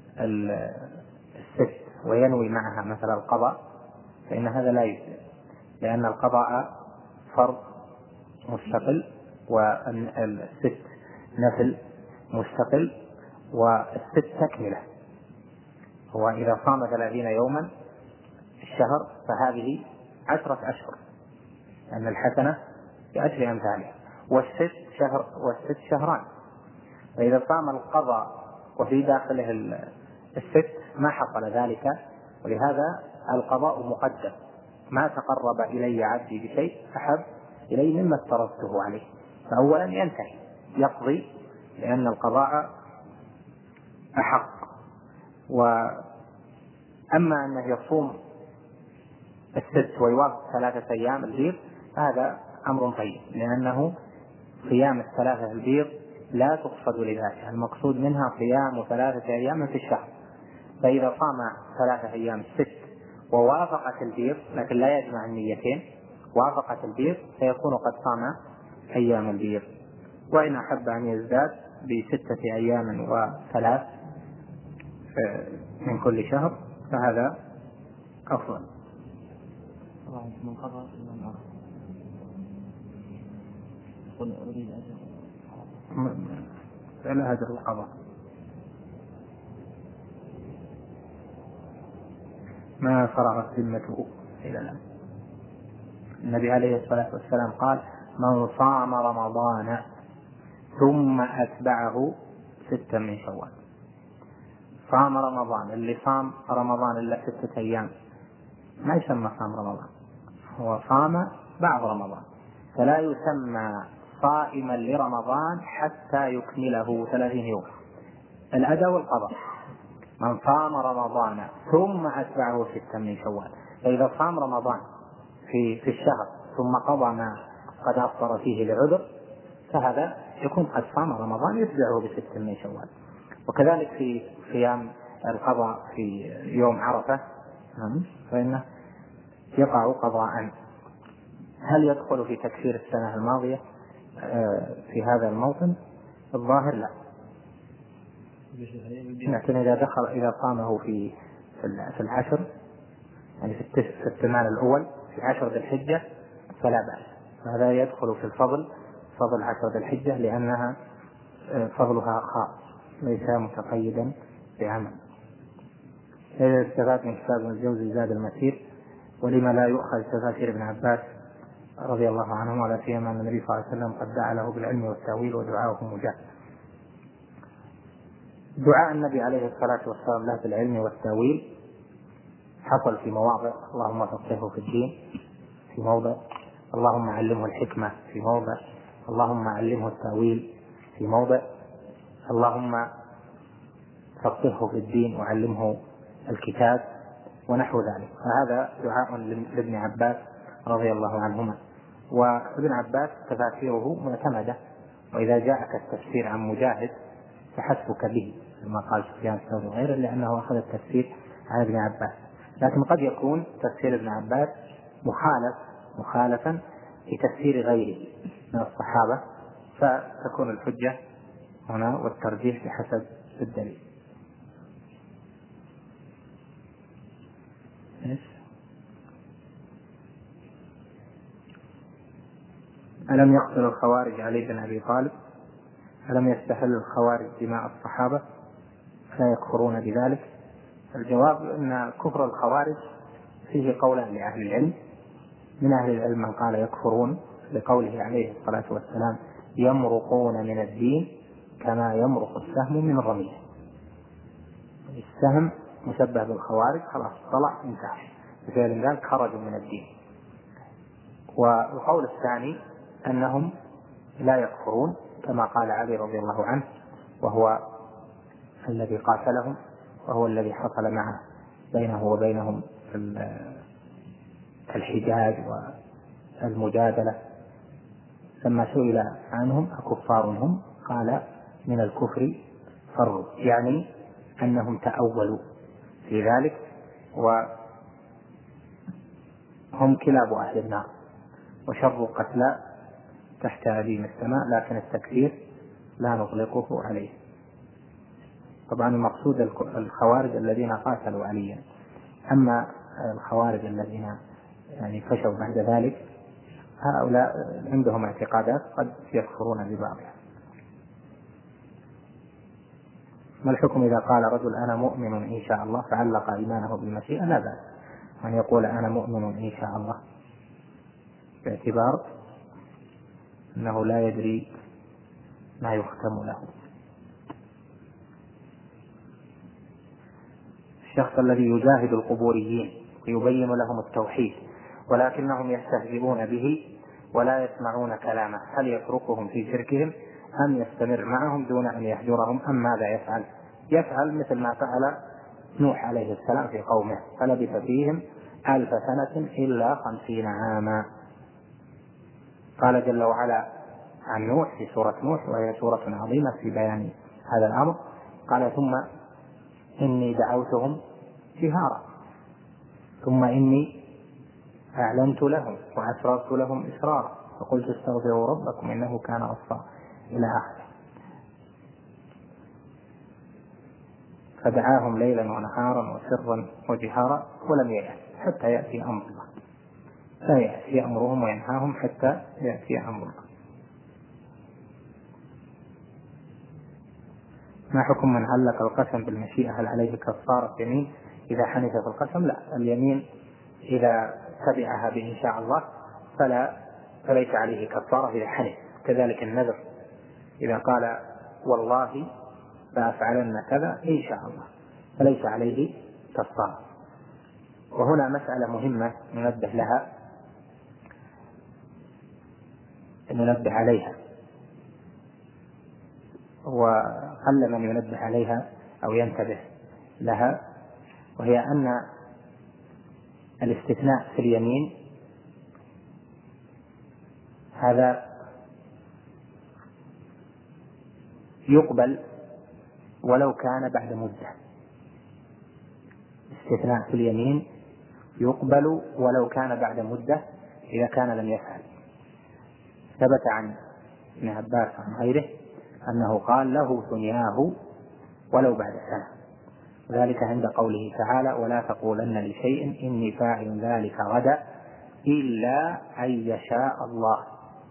الست وينوي معها مثل القضاء، فإن هذا لا يجوز، لأن القضاء فرض مستقل والست نفل مستقل والست تكملة. وإذا صام ثلاثين يوما في الشهر فهذه عشرة أشهر، لأن الحسنة بأشر أمثالها، والست شهر والست شهران. فإذا صام القضاء وفي داخله الست ما حصل ذلك، ولهذا القضاء مقدم. ما تقرب إلي عبدي بشيء أحب إلي مما افترضته عليه، فأولا ينتهي يقضي لأن القضاء أحق. وأما أنه يصوم الست ويوافق ثلاثة أيام البيض فهذا أمر طيب، لأنه صيام الثلاثة البيض لا تقصد لذاتها، المقصود منها صيام ثلاثة أيام في الشهر. فإذا صام ثلاثة أيام الست ووافقت البيض لكن لا يجمع النيتين، وافقت البيض فيكون قد صام أيام البيض. وإن أحب أن يزداد بستة أيام وثلاث من كل شهر فهذا أفضل. من قضى من عرف قل أريد أجر فلا أجر القضاء ما فرغت ذمته إلى الآن. النبي عليه الصلاة والسلام قال: من صام رمضان ثم أتبعه ستا من شوال. صام رمضان، اللي صام رمضان إلا ستة أيام ما يسمى صام رمضان، هو صام بعض رمضان، فلا يسمى صائما لرمضان حتى يكمله ثلاثين يوم. الأداء والقضاء. من صام رمضان ثم أتبعه ستا من شوال، فإذا صام رمضان في في الشهر ثم قضى ما قد أفطر فيه لعذر فهذا يكون قد صام رمضان يتبعه بست من شوال. وكذلك في صيام القضاء في يوم عرفة فإنه يقع قضاء. هل يدخل في تكفير السنة الماضية في هذا الموطن؟ الظاهر لا، لكن إذا دخل إذا صامه في في العشر يعني في الثمان الأول في عشر ذي الحجة فلا بأس، هذا يدخل في الفضل فضل عشر ذي الحجة لأنها فضلها خاص ليس متقيدا بعمل. إذا استفاد من كتاب الجوزي زاد المسير، ولما لا يؤخذ تفاسير ابن عباس رضي الله عنه، ولا سيما أن النبي صلى الله عليه وسلم قد دعا له بالعلم والتأويل ودعاؤه مجاب. دعاء النبي عليه الصلاة والسلام له بالعلم والتأويل حصل في مواضع: اللهم فقهه في الدين في موضع، اللهم علمه الحكمة في موضع، اللهم علمه التأويل في موضع، اللهم فقهه في الدين وعلمه الكتاب ونحو ذلك. فهذا دعاء لابن عباس رضي الله عنهما. وابن عباس تفاسيره معتمدة، وإذا جاءك التفسير عن مجاهد فحسبك به كما قال سفيان الثوري وغيره، لأنه أخذ التفسير عن ابن عباس. لكن قد يكون تفسير ابن عباس مخالف مخالفا لتفسير غيره من الصحابة، فتكون الحجة هنا والترجيح بحسب الدليل. ألم يقتل الخوارج علي بن أبي طالب؟ ألم يستحل الخوارج دماء الصحابة لا يكفرون بذلك؟ الجواب أن كفر الخوارج فيه قولا لأهل العلم. من أهل العلم من قال يكفرون لقوله عليه الصلاة والسلام: يمرقون من الدين كما يمرق السهم من الرمية. السهم مشبه بالخوارج، خلاص طلع انتهى. بفعل ذلك خرجوا من الدين. والقول الثاني أنهم لا يكفرون كما قال علي رضي الله عنه، وهو الذي قاتلهم وهو الذي حصل معه بينه وبينهم الحجاج والمجادلة. لما سئل عنهم أكفار هم قال من الكفر فروا، يعني أنهم تأولوا في ذلك وهم كلاب أهل النار وشر قتلى تحت أديم السماء، لكن التكفير لا نطلقه عليه. طبعا المقصود الخوارج الذين قاتلوا عليا، أما الخوارج الذين يعني فشوا بعد ذلك هؤلاء عندهم اعتقادات قد يكفرون ببعضها. ما الحكم إذا قال رجل أنا مؤمن إن شاء الله فعلق إيمانه بالمشيئة؟ لا بأس أن يقول أنا مؤمن إن شاء الله، باعتبار أنه لا يدري ما يختم له. الشخص الذي يجاهد القبوريين ويبين لهم التوحيد ولكنهم يستهزئون به ولا يسمعون كلامه، هل يتركهم في شركهم أم يستمر معهم دون أن يهجرهم أم ماذا يفعل؟ يفعل مثل ما فعل نوح عليه السلام في قومه، فلبث فيهم ألف سنة إلا خمسين عاما. قال جل وعلا عن نوح في سورة نوح، وهي سورة عظيمة في بيان هذا الأمر، قال ثم إني دعوتهم جهارا ثم إني أعلنت لهم وأسررت لهم إسرارا فقلت استغفروا ربكم إنه كان غفارا إلى آخره. فدعاهم ليلا ونهارا وسرا وجهارا ولم ييأس حتى يأتي أمر الله، لا يأتي أمرهم وينهاهم حتى يأتي أمر الله. ما حكم من علق القسم بالمشيئة؟ هل عليه كفارة يمين إذا حنث في القسم؟ لا، اليمين إذا تبعها بإن شاء الله فلا فليس عليه كفارة إذا حنث. كذلك النذر إذا قال والله فأفعلن كذا إن شاء الله فليس عليه كفارة. وهنا مسألة مهمة ننبه لها ننبه عليها وقل من ينبه عليها أو ينتبه لها، وهي أن الاستثناء في اليمين هذا يقبل ولو كان بعد مدة. استثناء في اليمين يقبل ولو كان بعد مدة إذا كان لم يفعل. ثبت عن ابن عباس عن غيره أنه قال له ثنياه ولو بعد سنة، ذلك عند قوله تعالى ولا تقولن لشيء إني فاعل ذلك غدا إلا أن يشاء الله.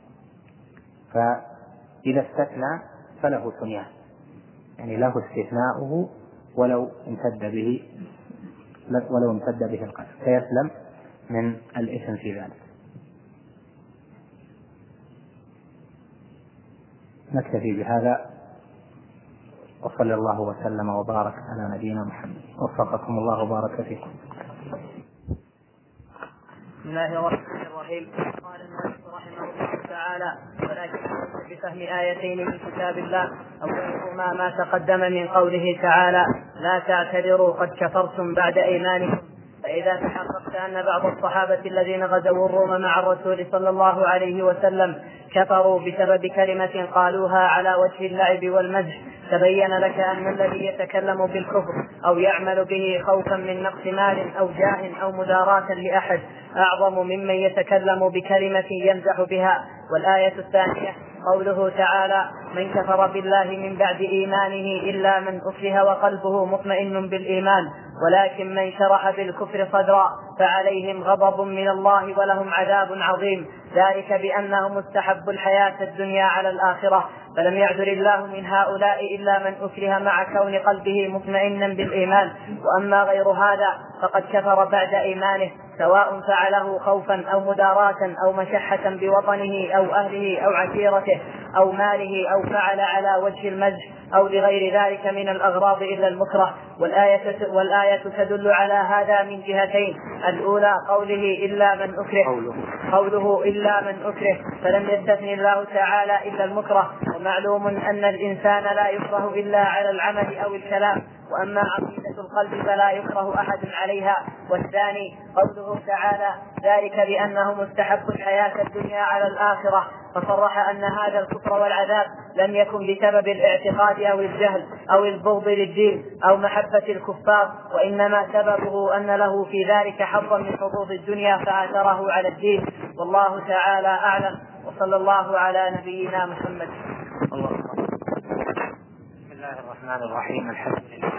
فإذا استثنى فله ثنياه، يعني له استثناؤه ولو امتد به ولو امتد به القسم فيسلم من الإثم في ذلك. نكتفي بهذا وصلى الله وسلم وبارك على نبينا محمد. وفقكم الله وبارك فيكم. بسم الله الرحمن الرحيم. قال النبي رحمه الله تعالى ولكن بفهم آيتين من كتاب الله أولهما ما تقدم من قوله تعالى لا تعتذروا قد كفرتم بعد إيمانكم. فإذا تحققت أن بعض الصحابة الذين غزوا الروم مع الرسول صلى الله عليه وسلم كفروا بسبب كلمة قالوها على وجه اللعب والمزح، تبين لك أن الذي يتكلم بالكفر أو يعمل به خوفا من نقص مال أو جاه أو مداراة لأحد أعظم ممن يتكلم بكلمة يمزح بها. والآية الثانية قوله تعالى من كفر بالله من بعد إيمانه إلا من أكره وقلبه مطمئن بالإيمان ولكن من شرح بالكفر صدرا فعليهم غضب من الله ولهم عذاب عظيم. ذلك بأنهم استحبوا الحياة الدنيا على الآخرة، فلم يعذر الله من هؤلاء إلا من أكره مع كون قلبه مطمئنا بالإيمان. وأما غير هذا فقد كفر بعد إيمانه، سواء فعله خوفا أو مداراة أو مشحة بوطنه أو أهله أو عشيرته أو ماله، أو فعل على وجه المزح أو لغير ذلك من الأغراض إلا المكره. والآية, والآية تدل على هذا من جهتين: الأولى قوله إلا من أكره قوله إلا من أكره فلم يستثني الله تعالى إلا المكره، ومعلوم أن الإنسان لا يكره إلا على العمل أو الكلام، وأما عقيدة القلب فلا يكره أحد عليها. والثاني قوله تعالى: ذلك بأنهم استحبوا الحياة الدنيا على الآخرة، فصرح أن هذا الكفر والعذاب لم يكن بسبب الاعتقاد أو الجهل أو البغض للدين أو محبة الكفار، وإنما سببه أن له في ذلك حظا من حظوظ الدنيا فآثره على الدين. والله تعالى أعلم، وصلى الله على نبينا محمد. بسم الله الرحمن الرحيم. الحمد لله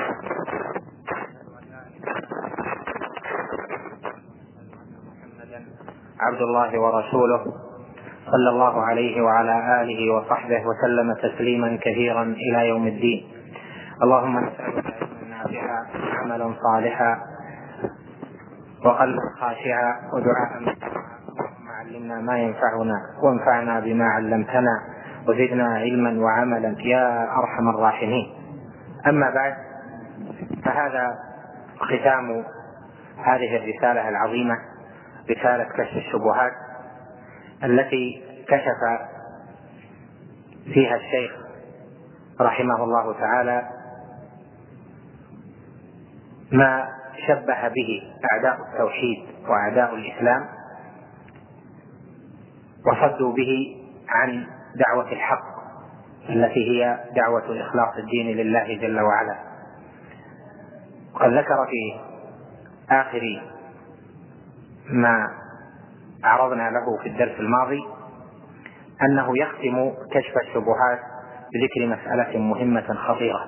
محمدا عبد الله ورسوله، صلى الله عليه وعلى آله وصحبه وسلم تسليما كثيرا إلى يوم الدين. اللهم نسألك علما نافعا وعملا صالحا وقلبا خاشعا ودعاء مستجابا. اللهم علمنا ما ينفعنا وانفعنا بما علمتنا وزدنا علما وعملا يا أرحم الراحمين. أما بعد، فهذا ختام هذه الرسالة العظيمة، رسالة كشف الشبهات، التي كشف فيها الشيخ رحمه الله تعالى ما شبه به أعداء التوحيد وأعداء الإسلام وصدوا به عن دعوة الحق التي هي دعوة إخلاص الدين لله جل وعلا. وقد ذكر في آخر ما عرضنا له في الدرس الماضي أنه يختم كشف الشبهات بذكر مسألة مهمة خطيرة،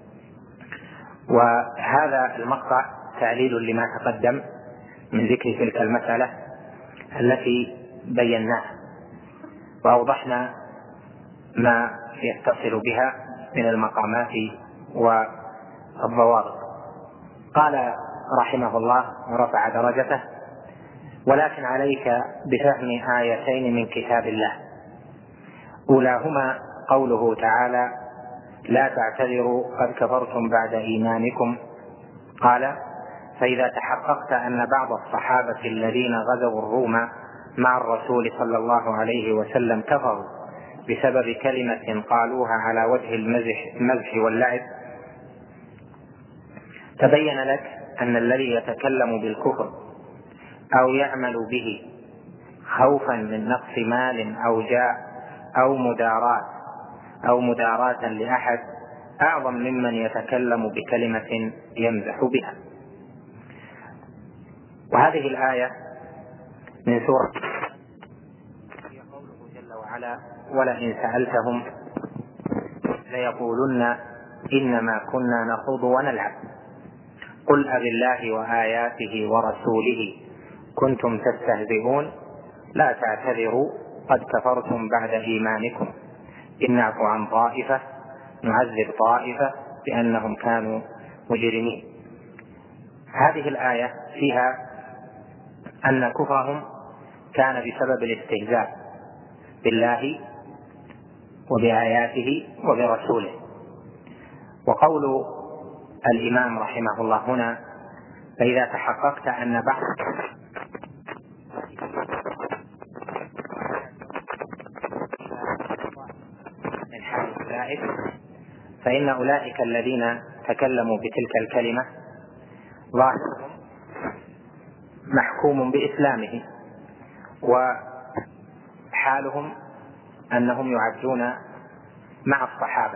وهذا المقطع تعليل لما تقدم من ذكر تلك المسألة التي بيناها وأوضحنا ما يتصل بها من المقامات والضوابط. قال رحمه الله ورفع درجته: ولكن عليك بفهم آيتين من كتاب الله، أولاهما قوله تعالى: لا تعتذروا قد كفرتم بعد إيمانكم. قال: فإذا تحققت أن بعض الصحابة الذين غزوا الروم مع الرسول صلى الله عليه وسلم كفروا بسبب كلمة قالوها على وجه المزح واللعب، تبين لك أن الذي يتكلم بالكفر أو يعمل به خوفا من نقص مال أو جاه أو مداراة أو مداراة لأحد أعظم ممن يتكلم بكلمة يمزح بها. وهذه الآية من سورة هي قوله جل وعلا: ولئن سألتهم ليقولن إنما كنا نخوض ونلعب قل أبالله وآياته ورسوله كنتم تستهزئون لا تعتذروا قد كفرتم بعد إيمانكم إن نعفو عن طائفة نعذب طائفة بأنهم كانوا مجرمين. هذه الآية فيها أن كفرهم كان بسبب الاستهزاء بالله وبآياته وبرسوله. وقول الإمام رحمه الله هنا: فإذا تحققت أن بعض من حال أولئك، فإن أولئك الذين تكلموا بتلك الكلمة ظاهرهم محكوم بإسلامه، وحالهم أنهم يعدون مع الصحابة،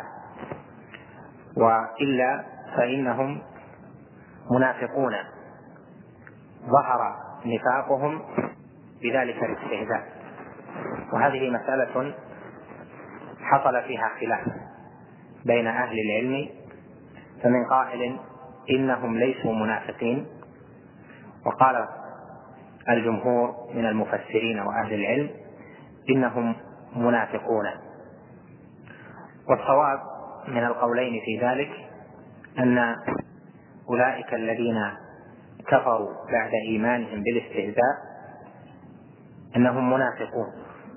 وإلا فإنهم منافقون ظهر نفاقهم بذلك الاستهزاء. وهذه مسألة حصل فيها خلاف بين أهل العلم، فمن قائل إنهم ليسوا منافقين، وقال الجمهور من المفسرين وأهل العلم إنهم منافقون. والصواب من القولين في ذلك أن أولئك الذين كفروا بعد إيمانهم بالاستهزاء أنهم منافقون،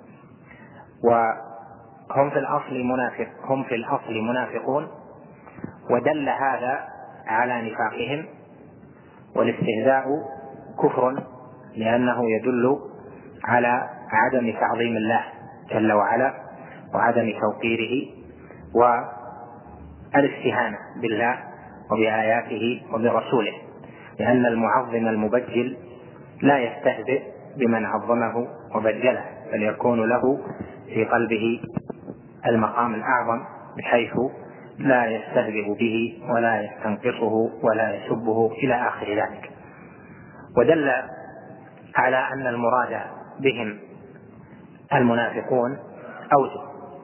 وهم في الأصل منافق هم في الأصل منافقون، ودل هذا على نفاقهم. والاستهزاء كفر لأنه يدل على عدم تعظيم الله جل وعلا وعدم توقيره والاستهانة بالله وبآياته وبرسوله، لأن المعظم المبجل لا يستهزئ بمن عظمه وبجله، بل يكون له في قلبه المقام الأعظم بحيث لا يستهزئ به ولا يستنقصه ولا يسبه إلى آخر ذلك. ودل على أن المراد بهم المنافقون أوجه.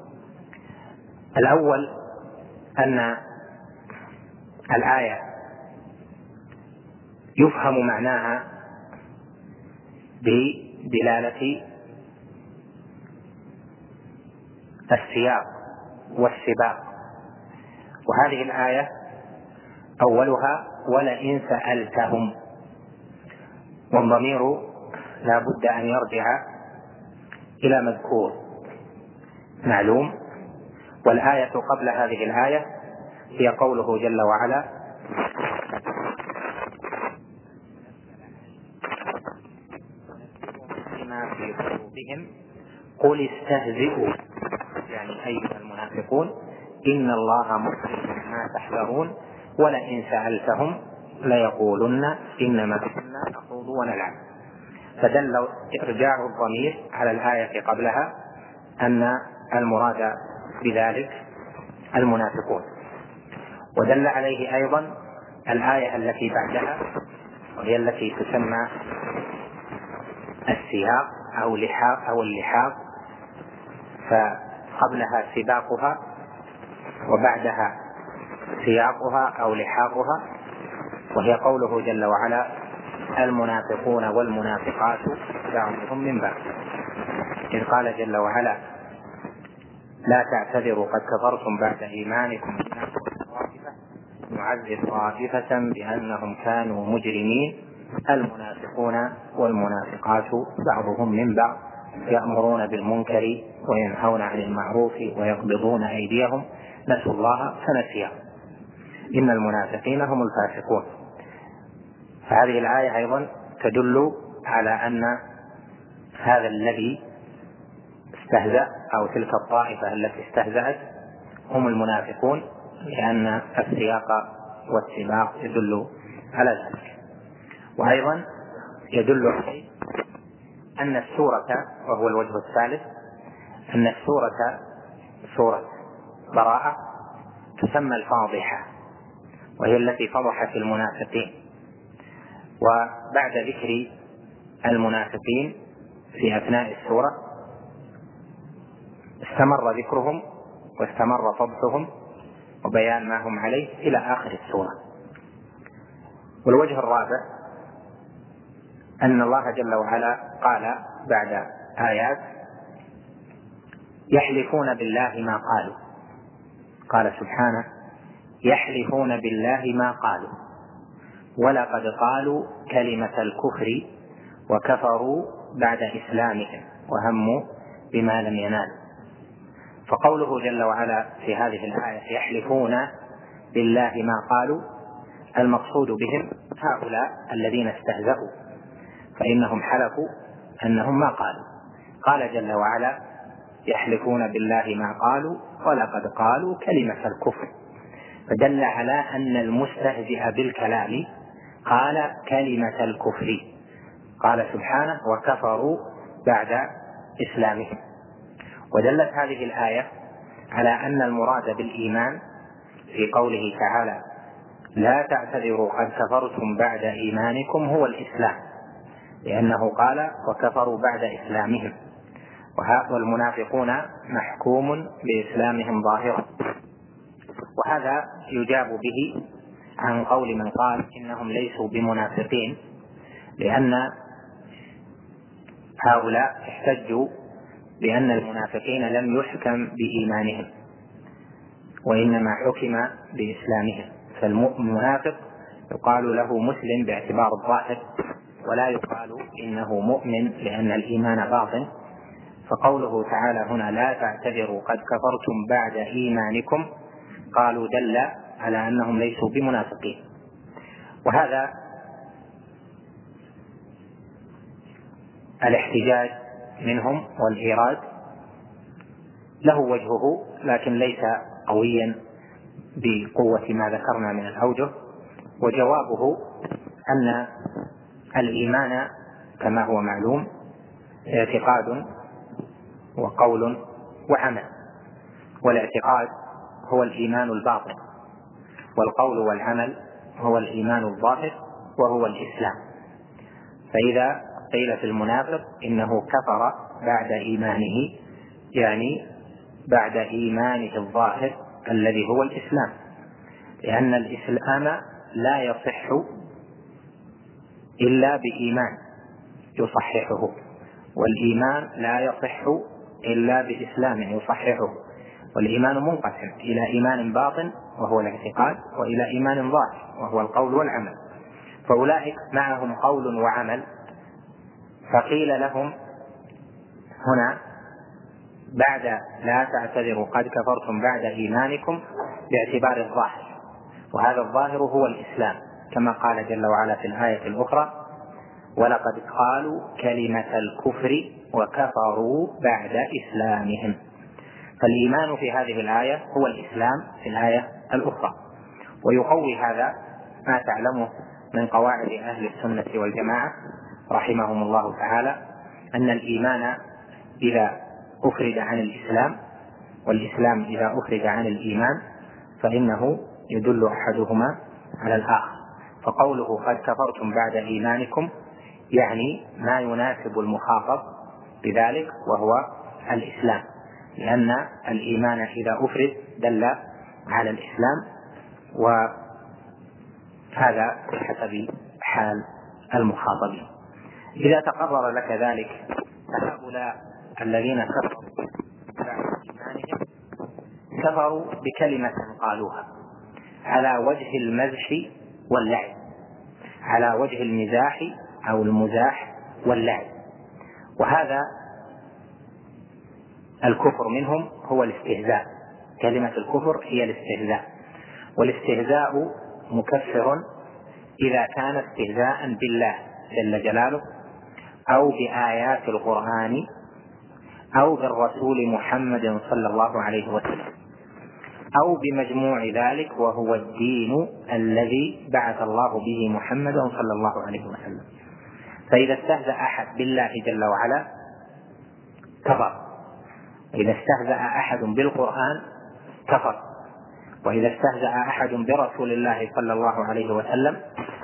الأول أن الآية يفهم معناها بدلالة السياق والسباق، وهذه الآية أولها ولئن سألتهم، والضمير لا بد أن يرجع إلى مذكور معلوم، والآية قبل هذه الآية هي قوله جل وعلا بما في قلوبهم قل استهزئوا، يعني أيها المنافقون إن الله مخرج ما تحذرون ولئن سألتهم ليقولن إنما كنا نخوض ونلعب. فدل إرجاع الضمير على الآية قبلها أن المراد بذلك المنافقون. ودل عليه أيضا الآية التي بعدها وهي التي تسمى السياق أو اللحاق أو اللحاق، فقبلها سباقها وبعدها سياقها أو لحاقها، وهي قوله جل وعلا المنافقون والمنافقات بعضهم من بعض، إذ قال جل وعلا لا تعتذروا قد كفرتم بعد إيمانكم نعذب طائفة بأنهم كانوا مجرمين المنافقون والمنافقات بعضهم من بعض يأمرون بالمنكر وينهون عن المعروف ويقبضون أيديهم نسوا الله فنسيهم إن المنافقين هم الفاسقون. فهذه الآية أيضا تدل على أن هذا الذي استهزأ أو تلك الطائفة التي استهزأت هم المنافقون، لأن السياق والسباق يدل على ذلك. وأيضا يدل عليه أن السورة، وهو الوجه الثالث، أن السورة سورة براءة تسمى الفاضحة، وهي التي فضحت المنافقين. وبعد ذكر المنافقين في أثناء السورة استمر ذكرهم واستمر فضحهم وبيان ما هم عليه إلى آخر السورة. والوجه الرابع أن الله جل وعلا قال بعد آيات يحلفون بالله ما قالوا، قال سبحانه يحلفون بالله ما قالوا ولقد قالوا كلمة الكفر وكفروا بعد إسلامهم وهموا بما لم ينالوا. فقوله جل وعلا في هذه الآية يحلفون بالله ما قالوا، المقصود بهم هؤلاء الذين استهزأوا، فإنهم حلفوا أنهم ما قالوا. قال جل وعلا يحلفون بالله ما قالوا ولقد قالوا كلمة الكفر، فدل على أن المستهزئ بالكلام قال كلمة الكفر. قال سبحانه وكفروا بعد إسلامهم. ودلت هذه الآية على أن المراد بالإيمان في قوله تعالى لا تعتذروا قد كفرتم بعد إيمانكم هو الإسلام، لأنه قال وكفروا بعد إسلامهم، والمنافقون محكوم بإسلامهم ظاهرا. وهذا يجاب به عن قول من قال إنهم ليسوا بمنافقين، لأن هؤلاء احتجوا بأن المنافقين لم يحكم بإيمانهم وإنما حكم بإسلامهم، فالمنافق يقال له مسلم باعتبار الظاهر ولا يقال إنه مؤمن لأن الإيمان باطن. فقوله تعالى هنا لا تعتذروا قد كفرتم بعد إيمانكم قالوا دل على أنهم ليسوا بمنافقين. وهذا الاحتجاج منهم والإيراد له وجهه لكن ليس قويا بقوة ما ذكرنا من الأوجه، وجوابه أن الإيمان كما هو معلوم اعتقاد وقول وعمل، والاعتقاد هو الإيمان الباطن، والقول والعمل هو الإيمان الظاهر وهو الإسلام. فإذا قيل في المنافق إنه كفر بعد إيمانه يعني بعد إيمانه الظاهر الذي هو الإسلام، لأن الإسلام لا يصح إلا بإيمان يصححه، والإيمان لا يصح إلا بإسلام يصححه، والإيمان منقسم إلى إيمان باطن وهو الاعتقاد وإلى إيمان ظاهر وهو القول والعمل. فأولئك معهم قول وعمل، فقيل لهم هنا بعد لا تعتذروا قد كفرتم بعد إيمانكم باعتبار الظاهر، وهذا الظاهر هو الإسلام كما قال جل وعلا في الآية الأخرى ولقد قالوا كلمة الكفر وكفروا بعد إسلامهم. فالإيمان في هذه الآية هو الإسلام في الآية الأخرى. ويقوي هذا ما تعلمه من قواعد أهل السنة والجماعة رحمهم الله تعالى أن الإيمان إذا أخرج عن الإسلام والإسلام إذا أخرج عن الإيمان فإنه يدل أحدهما على الآخر. فقوله قد كفرتم بعد إيمانكم يعني ما يناسب المخاطب بذلك وهو الإسلام، لأن الإيمان إذا أفرد دل على الإسلام، وهذا بحسب حال المخاطبين. إذا تقرر لك ذلك فهؤلاء الذين كفروا بعد إيمانهم كفروا بكلمة قالوها على وجه المزح واللعب، على وجه المزاح أو المزاح واللعب، وهذا الكفر منهم هو الاستهزاء. كلمة الكفر هي الاستهزاء، والاستهزاء مكفر إذا كان استهزاء بالله جل جلاله أو بآيات القرآن أو بالرسول محمد صلى الله عليه وسلم أو بمجموع ذلك وهو الدين الذي بعث الله به محمدا صلى الله عليه وسلم. فإذا استهزأ أحد بالله جل وعلا كفر، إذا استهزأ أحد بالقرآن كفر، وإذا استهزأ أحد برسول الله صلى الله عليه وسلم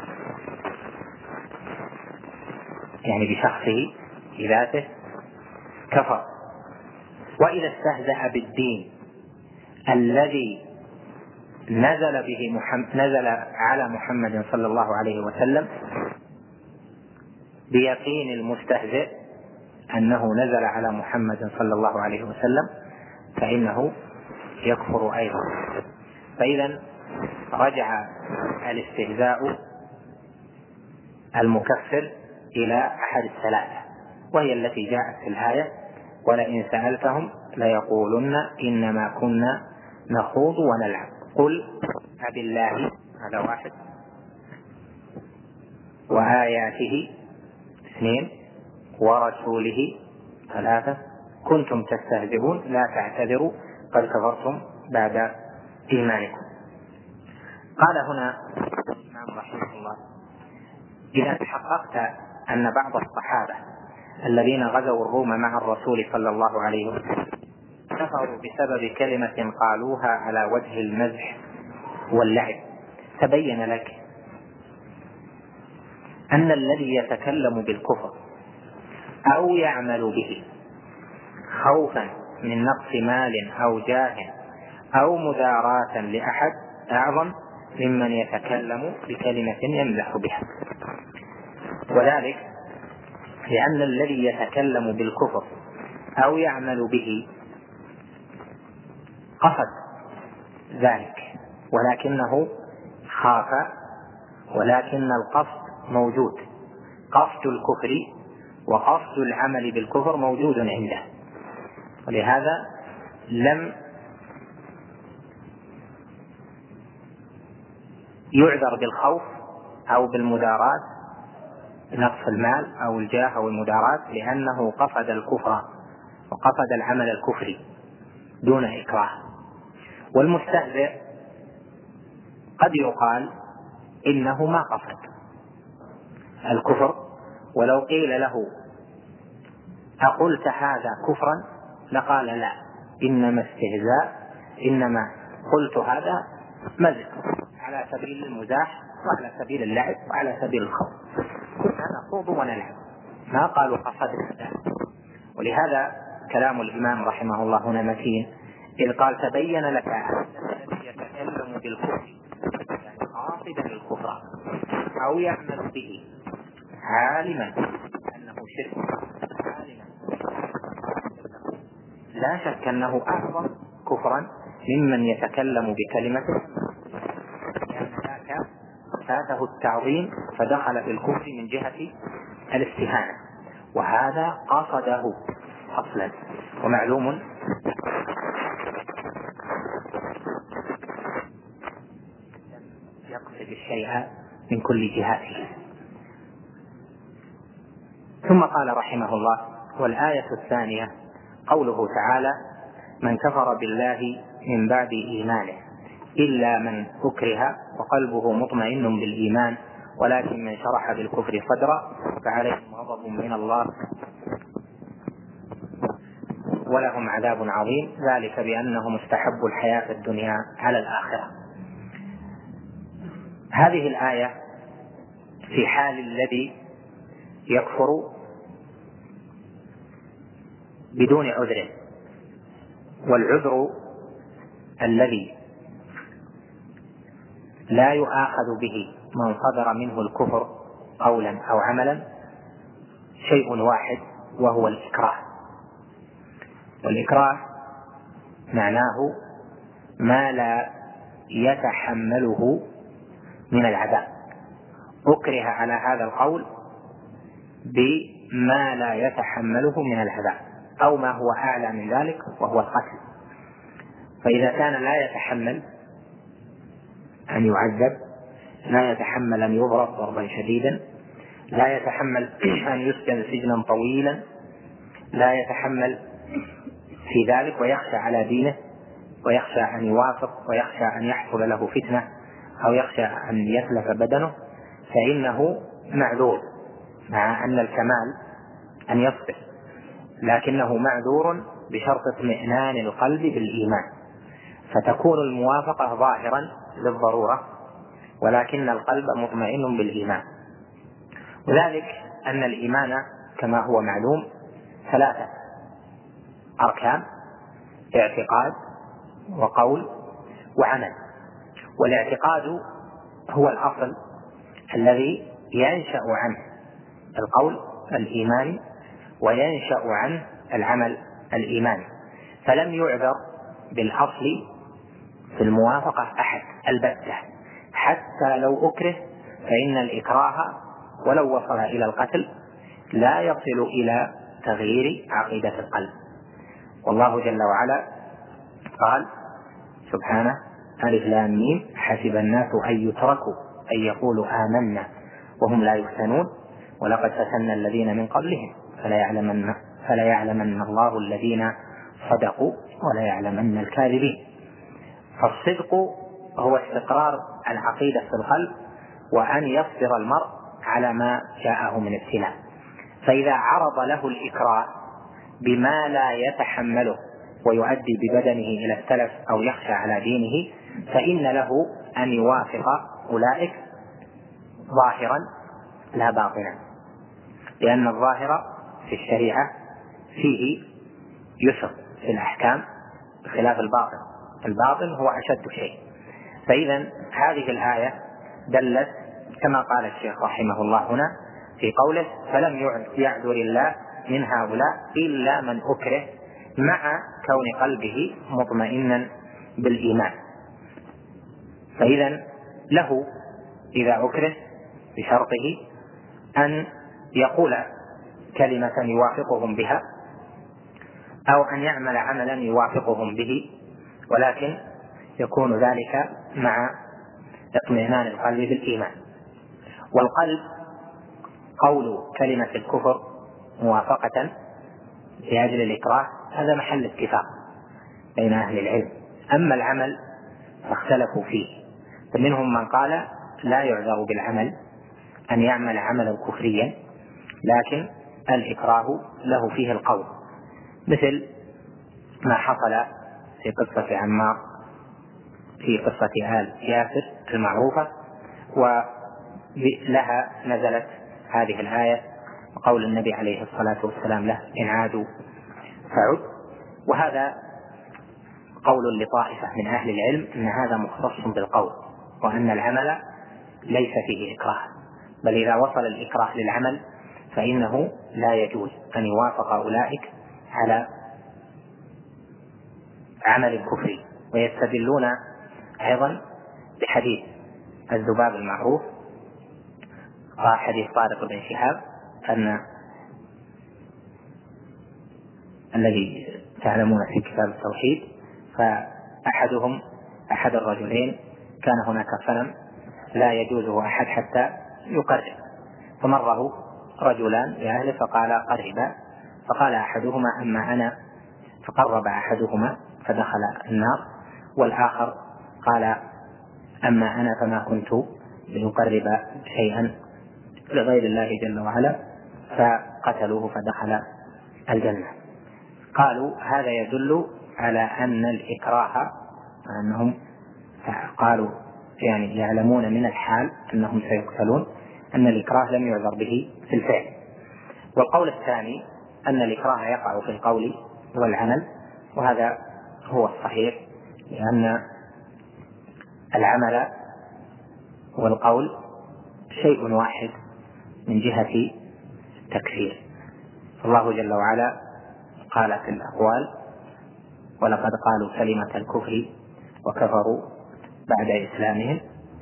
يعني بشخصه بذاته كفر، وإذا استهزأ بالدين الذي نزل به محمد نزل على محمد صلى الله عليه وسلم بيقين المستهزئ أنه نزل على محمد صلى الله عليه وسلم فإنه يكفر أيضا. فإذا رجع الاستهزاء المكفر إلى أحد الثلاثة، وهي التي جاءت في الآية ولئن سألتهم ليقولن إنما كنا نخوض ونلعب قل أبالله هذا واحد وآياته اثنين ورسوله ثلاثة كنتم تستهزئون لا تعتذروا قد كفرتم بعد إيمانكم. قال هنا الإمام رحمه الله إذا تحققت أن بعض الصحابة الذين غزوا الروم مع الرسول صلى الله عليه وسلم كفروا بسبب كلمة قالوها على وجه المزح واللعب، تبين لك أن الذي يتكلم بالكفر أو يعمل به خوفا من نقص مال أو جاه أو مداراة لأحد أعظم ممن يتكلم بكلمة يمزح بها، وذلك لأن الذي يتكلم بالكفر أو يعمل به قصد ذلك ولكنه خاف، ولكن القصد موجود، قصد الكفر وقصد العمل بالكفر موجود عنده، ولهذا لم يعذر بالخوف أو بالمداراة، نقص المال أو الجاه أو المداراة، لأنه قصد الكفر وقصد العمل الكفري دون إكراه. والمستهزئ قد يقال إنه ما قصد الكفر، ولو قيل له أقلت هذا كفرا لقال لا، إنما استهزاء، إنما قلت هذا مزح على سبيل المزاح وعلى سبيل اللعب وعلى سبيل الخوف، كنا نخوض ونلعب، ما قالوا قصدنا ذلك. ولهذا كلام الإمام رحمه الله هنا متين، إذ قال تبين لك أن الذي يتكلم بالكفر يعني قاصدا للكفر أو يعمل به عالما أنه شرك، عالما لا شك أنه أعظم كفرا ممن يتكلم بكلمته لأن ذاك فاته التعظيم فدخل في الكفر من جهة الاستهانة، وهذا قصده أصلا. ومعلوم يقصد الشيء من كل جهاته. ثم قال رحمه الله: والآية الثانية قوله تعالى: من كفر بالله من بعد إيمانه إلا من أكره وقلبه مطمئن بالإيمان ولكن من شرح بالكفر صدرا فعليهم غضب من الله ولهم عذاب عظيم، ذلك بأنهم استحبوا الحياة الدنيا على الآخرة. هذه الآية في حال الذي يكفر بدون عذر، والعذر الذي لا يؤاخذ به من صدر منه الكفر قولا أو عملا شيء واحد، وهو الإكراه. والإكراه معناه ما لا يتحمله من العذاب، أكره على هذا القول بما لا يتحمله من العذاب أو ما هو أعلى من ذلك وهو القتل. فإذا كان لا يتحمل أن يعذب، لا يتحمل أن يضرب ضربا شديدا، لا يتحمل أن يسجن سجنا طويلا، لا يتحمل في ذلك ويخشى على دينه ويخشى أن يوافق ويخشى أن يحصل له فتنة أو يخشى أن يتلف بدنه، فإنه معذور، مع أن الكمال أن يصبر، لكنه معذور بشرط اطمئنان القلب بالإيمان، فتكون الموافقة ظاهرا للضرورة ولكن القلب مطمئن بالإيمان. وذلك أن الإيمان كما هو معلوم ثلاثة أركان: اعتقاد وقول وعمل. والاعتقاد هو الأصل الذي ينشأ عنه القول الإيماني وينشأ عنه العمل الإيماني، فلم يعذر بالأصل في الموافقة أحد البتة، حتى لو أكره، فإن الإكراه ولو وصل إلى القتل لا يصل إلى تغيير عقيدة القلب. والله جل وعلا قال سبحانه: ألف لام ميم حسب الناس أن يتركوا أن يقولوا آمنا وهم لا يفتنون ولقد فتنا الذين من قبلهم فلا يعلمن, فلا يعلمن الله الذين صدقوا ولا يعلمن الكاذبين. فالصدق هو استقرار العقيدة في القلب وأن يصبر المرء على ما جاءه من ابتلاء. فإذا عرض له الإكراه بما لا يتحمله ويؤدي ببدنه إلى التلف أو يخشى على دينه، فإن له أن يوافق أولئك ظاهرا لا باطنا، لأن الظاهر في الشريعة فيه يسر في الأحكام بخلاف الباطن، الباطن هو أشد شيء. فإذا هذه الآية دلت كما قال الشيخ رحمه الله هنا في قوله: فلم يعذر الله من هؤلاء إلا من أكره مع كون قلبه مطمئنا بالإيمان. فإذا له إذا أكره بشرطه أن يقول كلمة يوافقهم بها أو أن يعمل عملا يوافقهم به، ولكن يكون ذلك مع اطمئنان القلب بالإيمان. والقلب قول كلمة الكفر موافقة لأجل الإكراه هذا محل اتفاق بين أهل العلم. أما العمل فاختلفوا فيه، فمنهم من قال لا يعذر بالعمل أن يعمل عملا كفريا، لكن الإكراه له فيه القول، مثل ما حصل في قصة عمار في قصة آل ياسر المعروفة، ولها نزلت هذه الآية وقول النبي عليه الصلاة والسلام له إن عادوا فعد. وهذا قول لطائفة من أهل العلم أن هذا مختص بالقول، وأن العمل ليس فيه إكراه، بل إذا وصل الإكراه للعمل فإنه لا يجوز أن يوافق أولئك على عمل كفري. ويستدلون أيضا بحديث الذباب المعروف وحديث طارق بن شهاب أن الذي تعلمون في كتاب التوحيد، فأحدهم أحد الرجلين كان هناك صنم لا يجوزه أحد حتى يقرب، فمره رجلان لأهله فقال قربا، فقال أحدهما أما أنا، فقرب أحدهما فدخل النار، والآخر قال أما أنا فما كنت لأقرب شيئا لغير الله جل وعلا، فقتلوه فدخل الجنة. قالوا هذا يدل على أن الإكراه، أنهم قالوا يعني يعلمون من الحال أنهم سيقتلون، أن الإكراه لم يعذر به في الفعل. والقول الثاني أن الإكراه يقع في القول والعمل، وهذا هو الصحيح، لأن العمل والقول شيء واحد من جهة التكفير. الله جل وعلا قال في الأقوال ولقد قالوا كلمة الكفر وكفروا بعد إسلامهم،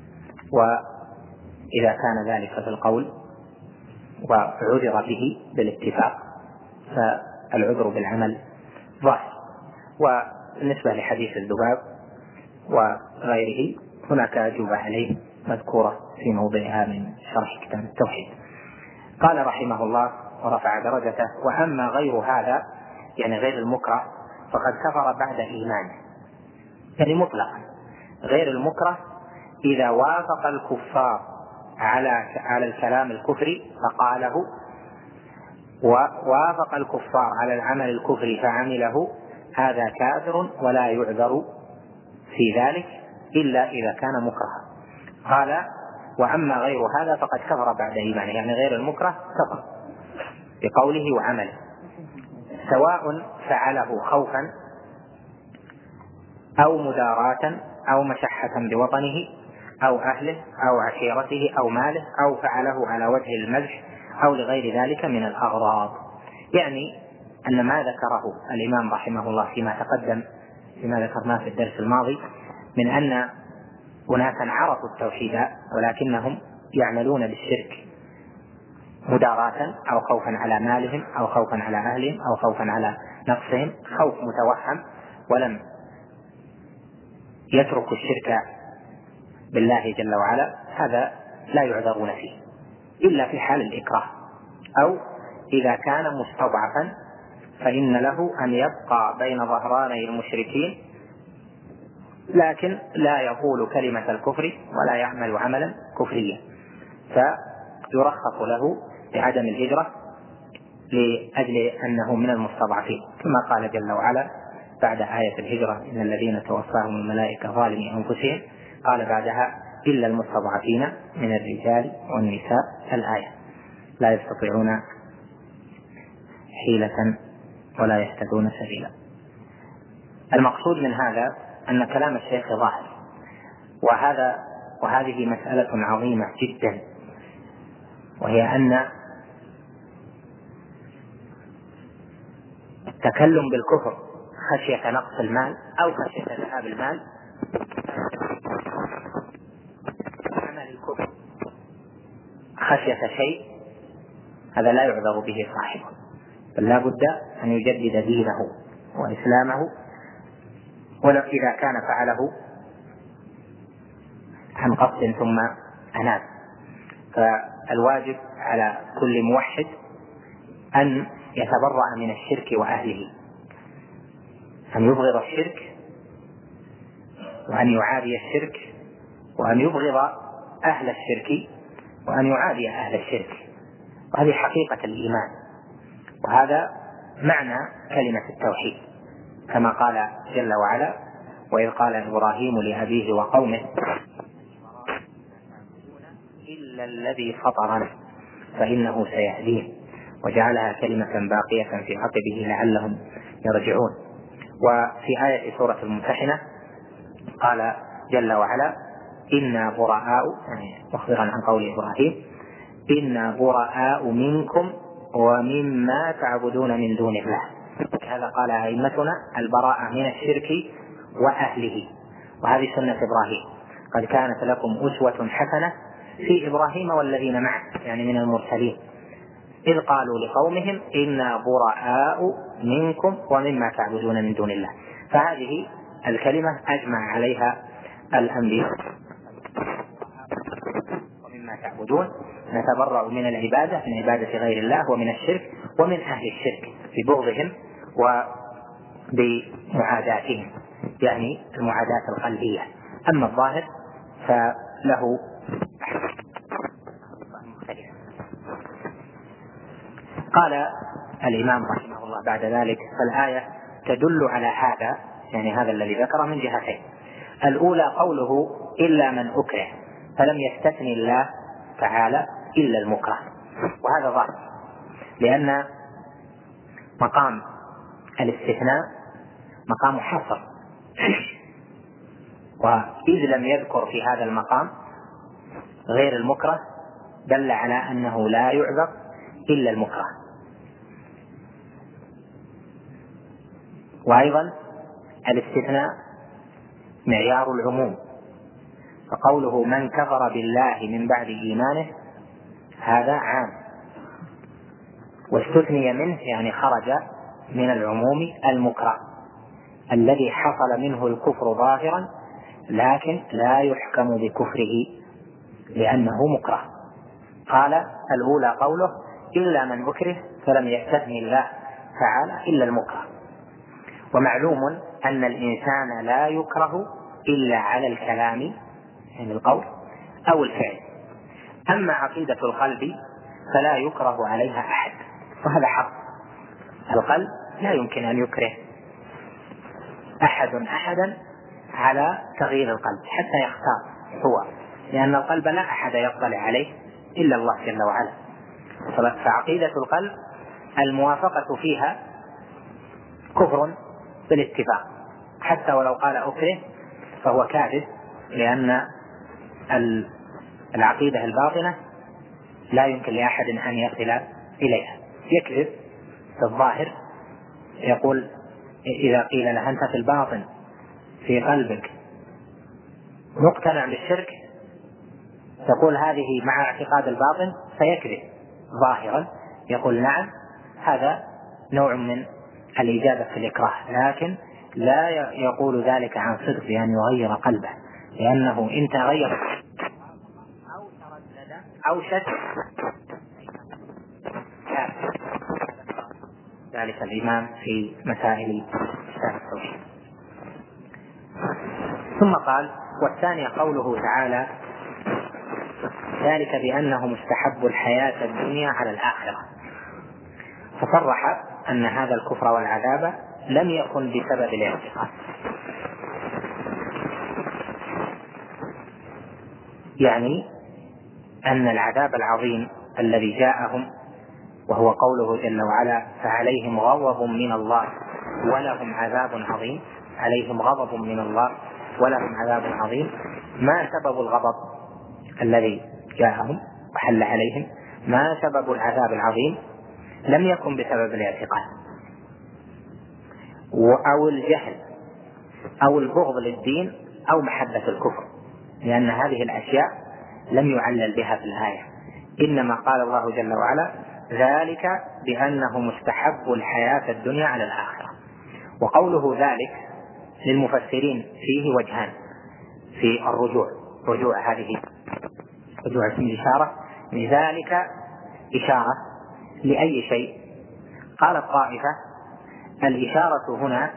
وإذا كان ذلك في القول وعذر به بالاتفاق فالعذر بالعمل ظاهر. وبالنسبة لحديث الذباب وغيره هناك أجوبة عليه مذكورة في موضعها من شرح كتاب التوحيد. قال رحمه الله ورفع درجته: وأما غير هذا يعني غير المكره فقد كفر بعد إيمانه، يعني مطلقا غير المكره إذا وافق الكفار على على الكلام الكفري فقاله، ووافق الكفار على العمل الكفري فعمله، هذا كافر ولا يعذر في ذلك إلا إذا كان مكرها. قال: وأما غير هذا فقد كفر بعد إيمانه، يعني غير المكره كفر بقوله وعمله، سواء فعله خوفا أو مداراة أو مشحة بوطنه أو أهله أو عشيرته أو ماله، أو فعله على وجه المزح أو لغير ذلك من الأغراض. يعني أن ما ذكره الإمام رحمه الله فيما تقدم فيما ذكرناه في الدرس الماضي من أن أناسا عرفوا التوحيد ولكنهم يعملون بالشرك مداراة أو خوفا على مالهم أو خوفا على أهلهم أو خوفا على نفسهم، خوف متوهم، ولم يتركوا الشرك بالله جل وعلا، هذا لا يعذرون فيه إلا في حال الإكراه، أو إذا كان مستضعفا فإن له أن يبقى بين ظهراني المشركين لكن لا يقول كلمة الكفر ولا يعمل عملا كفريا، فيرخص له بعدم الهجرة لأجل أنه من المستضعفين، كما قال جل وعلا بعد آية الهجرة: إن الذين توفاهم الملائكة ظالمي أنفسهم، قال بعدها: إلا المستضعفين من الرجال والنساء، الآية، لا يستطيعون حيلة ولا يهتدون سبيلا. المقصود من هذا أن كلام الشيخ ظاهر، وهذا وهذه مسألة عظيمة جدا، وهي أن تكلم بالكفر خشية نقص المال أو خشية ذهاب المال، عمل الكفر خشية شيء هذا لا يعذر به صاحبه، بل لا بد أن يجدد دينه وإسلامه، ولو إذا كان فعله عن قصد ثم أناب. فالواجب على كل موحد أن يتبرأ من الشرك وأهله، أن يبغض الشرك وأن يعادي الشرك، وأن يبغض أهل الشرك وأن يعادي أهل الشرك، وهذه حقيقة الإيمان، وهذا معنى كلمة التوحيد، كما قال جل وعلا: وإذ قال إبراهيم لأبيه وقومه إلا الذي فطرنا فإنه سيهدين وجعلها كلمة باقية في عقبه لعلهم يرجعون. وفي آية سورة الممتحنة قال جل وعلا: إنا براء، يعني مخبرا عن قول إبراهيم: إنا براء منكم ومما تعبدون من دون الله. هذا قال أئمتنا البراءة من الشرك وأهله، وهذه سنة إبراهيم: قد كانت لكم أسوة حسنة في إبراهيم والذين معه، يعني من المرسلين، إذ قالوا لقومهم إنا براء منكم ومما تعبدون من دون الله. فهذه الكلمة أجمع عليها الأنبياء: ومما تعبدون، نتبرأ من العبادة، من عبادة غير الله، ومن الشرك، ومن أهل الشرك ببغضهم وبمعاداتهم، يعني المعاداة القلبية. أما الظاهر فله مختلف. قال الإمام رحمه الله بعد ذلك: فالآية تدل على هذا، يعني هذا الذي ذكره، من جهتين: الأولى قوله إلا من أكره، فلم يستثني الله تعالى إلا المكره، وهذا ظاهر، لأن مقام الاستثناء مقام حصر، وإذ لم يذكر في هذا المقام غير المكره دل على أنه لا يعذر إلا المكره. وأيضا الاستثناء معيار العموم، فقوله من كفر بالله من بعد إيمانه هذا عام، واستثني منه يعني خرج من العموم المكره الذي حصل منه الكفر ظاهرا لكن لا يحكم بكفره لأنه مكره. قال: الأولى قوله إلا من أكره، فلم يستثني الله تعالى إلا المكره. ومعلوم أن الإنسان لا يكره إلا على الكلام، يعني القول أو الفعل. أما عقيدة القلب فلا يكره عليها أحد، وهذا حق. القلب لا يمكن أن يكره أحد أحدا على تغيير القلب حتى يختار هو، لأن القلب لا أحد يطلع عليه إلا الله جل وعلا. فعقيدة القلب الموافقة فيها كفر بالاتفاق، حتى ولو قال أكره فهو كاذب، لأن العقيدة الباطنة لا يمكن لأحد أن يصل إليها. يكذب في الظاهر، يقول إذا قيل له أنت في الباطن في قلبك مقتنع بالشرك، تقول هذه مع اعتقاد الباطن، فيكذب ظاهرا، يقول نعم، هذا نوع من الإجابة في الإكراه، لكن لا يقول ذلك عن صدق بأن يغير قلبه، لأنه إن تغير أو تردد أو شك ذلك الإمام في مسائل التوحيد. ثم قال: والثاني قوله تعالى: ذلك بأنهم استحبوا الحياة الدنيا على الآخرة. فصرح أن هذا الكفر والعذاب لم يكن بسبب الاعتقاد، يعني أن العذاب العظيم الذي جاءهم، وهو قوله جل وعلا: فعليهم غضب من الله ولهم عذاب عظيم، عليهم غضب من الله ولهم عذاب عظيم، ما سبب الغضب الذي جاءهم وحل عليهم؟ ما سبب العذاب العظيم؟ لم يكن بسبب الاعتقاد، أو الجهل أو البغض للدين أو محبة الكفر، لأن هذه الأشياء لم يعلل بها في الآية، إنما قال الله جل وعلا ذلك بأنه مستحب الحياة الدنيا على الآخرة. وقوله ذلك للمفسرين فيه وجهان في الرجوع، رجوع هذه رجوع اسم الإشارة، لذلك إشارة لأي شيء. قال الطائفة الإشارة هنا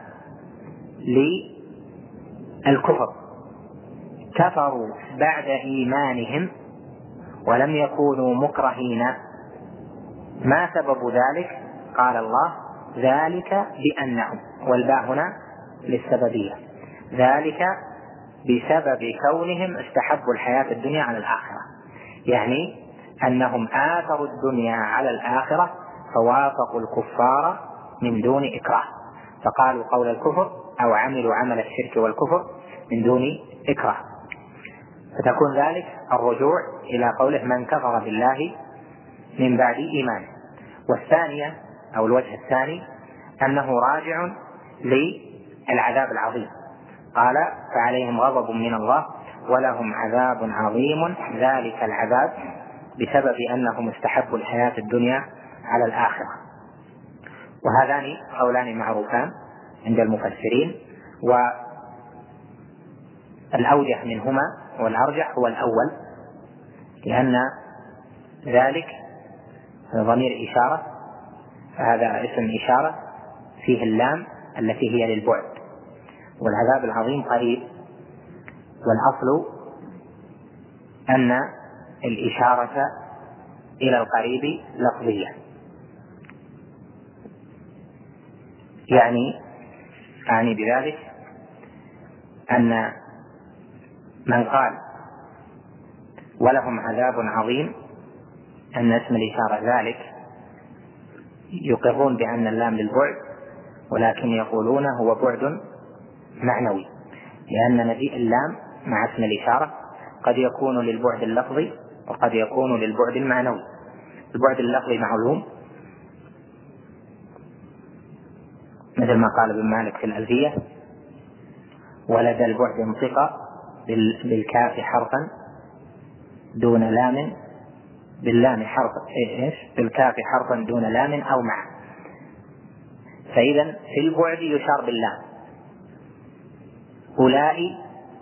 للكفر، كفروا بعد إيمانهم ولم يكونوا مكرهين. ما سبب ذلك؟ قال الله ذلك بأنهم، والباء هنا للسببية، ذلك بسبب كونهم استحبوا الحياة الدنيا على الآخرة، يعني أنهم آثروا الدنيا على الآخرة فوافقوا الكفار من دون إكراه، فقالوا قول الكفر أو عملوا عمل الشرك والكفر من دون إكراه، فتكون ذلك الرجوع إلى قوله من كفر بالله من بعد إيمانه. والثانية أو الوجه الثاني أنه راجع للعذاب العظيم، قال فعليهم غضب من الله ولهم عذاب عظيم ذلك العذاب بسبب أنهم استحبوا الحياة الدنيا على الآخرة. وهذان قولان معروفان عند المفسرين، والأوجه منهما والأرجح هو الأول، لأن ذلك ضمير إشارة، فهذا اسم إشارة فيه اللام التي هي للبعد، والعذاب العظيم قريب، والأصل أن الإشارة إلى القريب لفظية، يعني أعني بذلك أن من قال ولهم عذاب عظيم أن اسم الإشارة ذلك يقرون بأن اللام للبعد، ولكن يقولون هو بعد معنوي، لأن مجيء اللام مع اسم الإشارة قد يكون للبعد اللفظي وقد يكون للبعد المعنوي. البعد اللفظي معلوم مثل ما قال ابن مالك في الألفية ولد البعد انطقا بالكاف حرفا دون لام، باللام حرف ايش بالكاف حرفا دون لام أو مع، فإذا في البعد يشار باللام. أولئك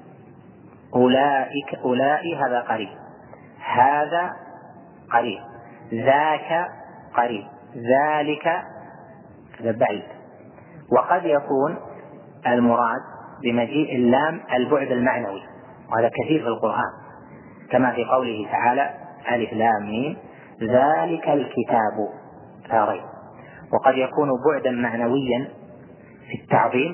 أولئك أولئك هذا قريب، هذا قريب، ذاك قريب، ذلك هذا بعيد. وقد يكون المراد بمجيء اللام البعد المعنوي، وهذا كثير في القرآن كما في قوله تعالى ألف لام ميم ذلك الكتاب لا ريب. وقد يكون بعدا معنويا في التعظيم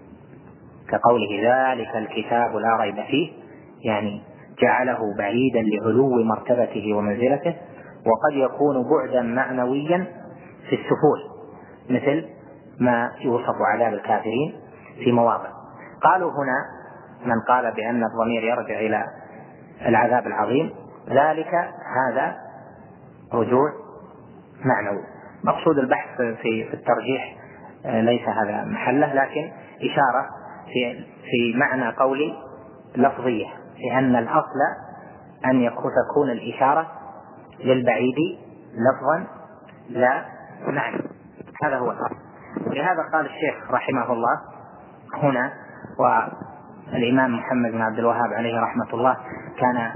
كقوله ذلك الكتاب لا ريب فيه، يعني جعله بعيدا لعلو مرتبته ومنزلته. وقد يكون بعدا معنويا في السفول مثل ما يوصف عذاب الكافرين في مواضع. قالوا هنا من قال بأن الضمير يرجع إلى العذاب العظيم ذلك هذا رجوع معنوي. مقصود البحث في الترجيح ليس هذا محله، لكن إشارة في في معنى قولي لفظية، لأن الأصل أن تكون الإشارة للبعيد لفظا لا معنى، هذا هو الأصل. لهذا قال الشيخ رحمه الله هنا، والإمام محمد بن عبد الوهاب عليه رحمة الله كان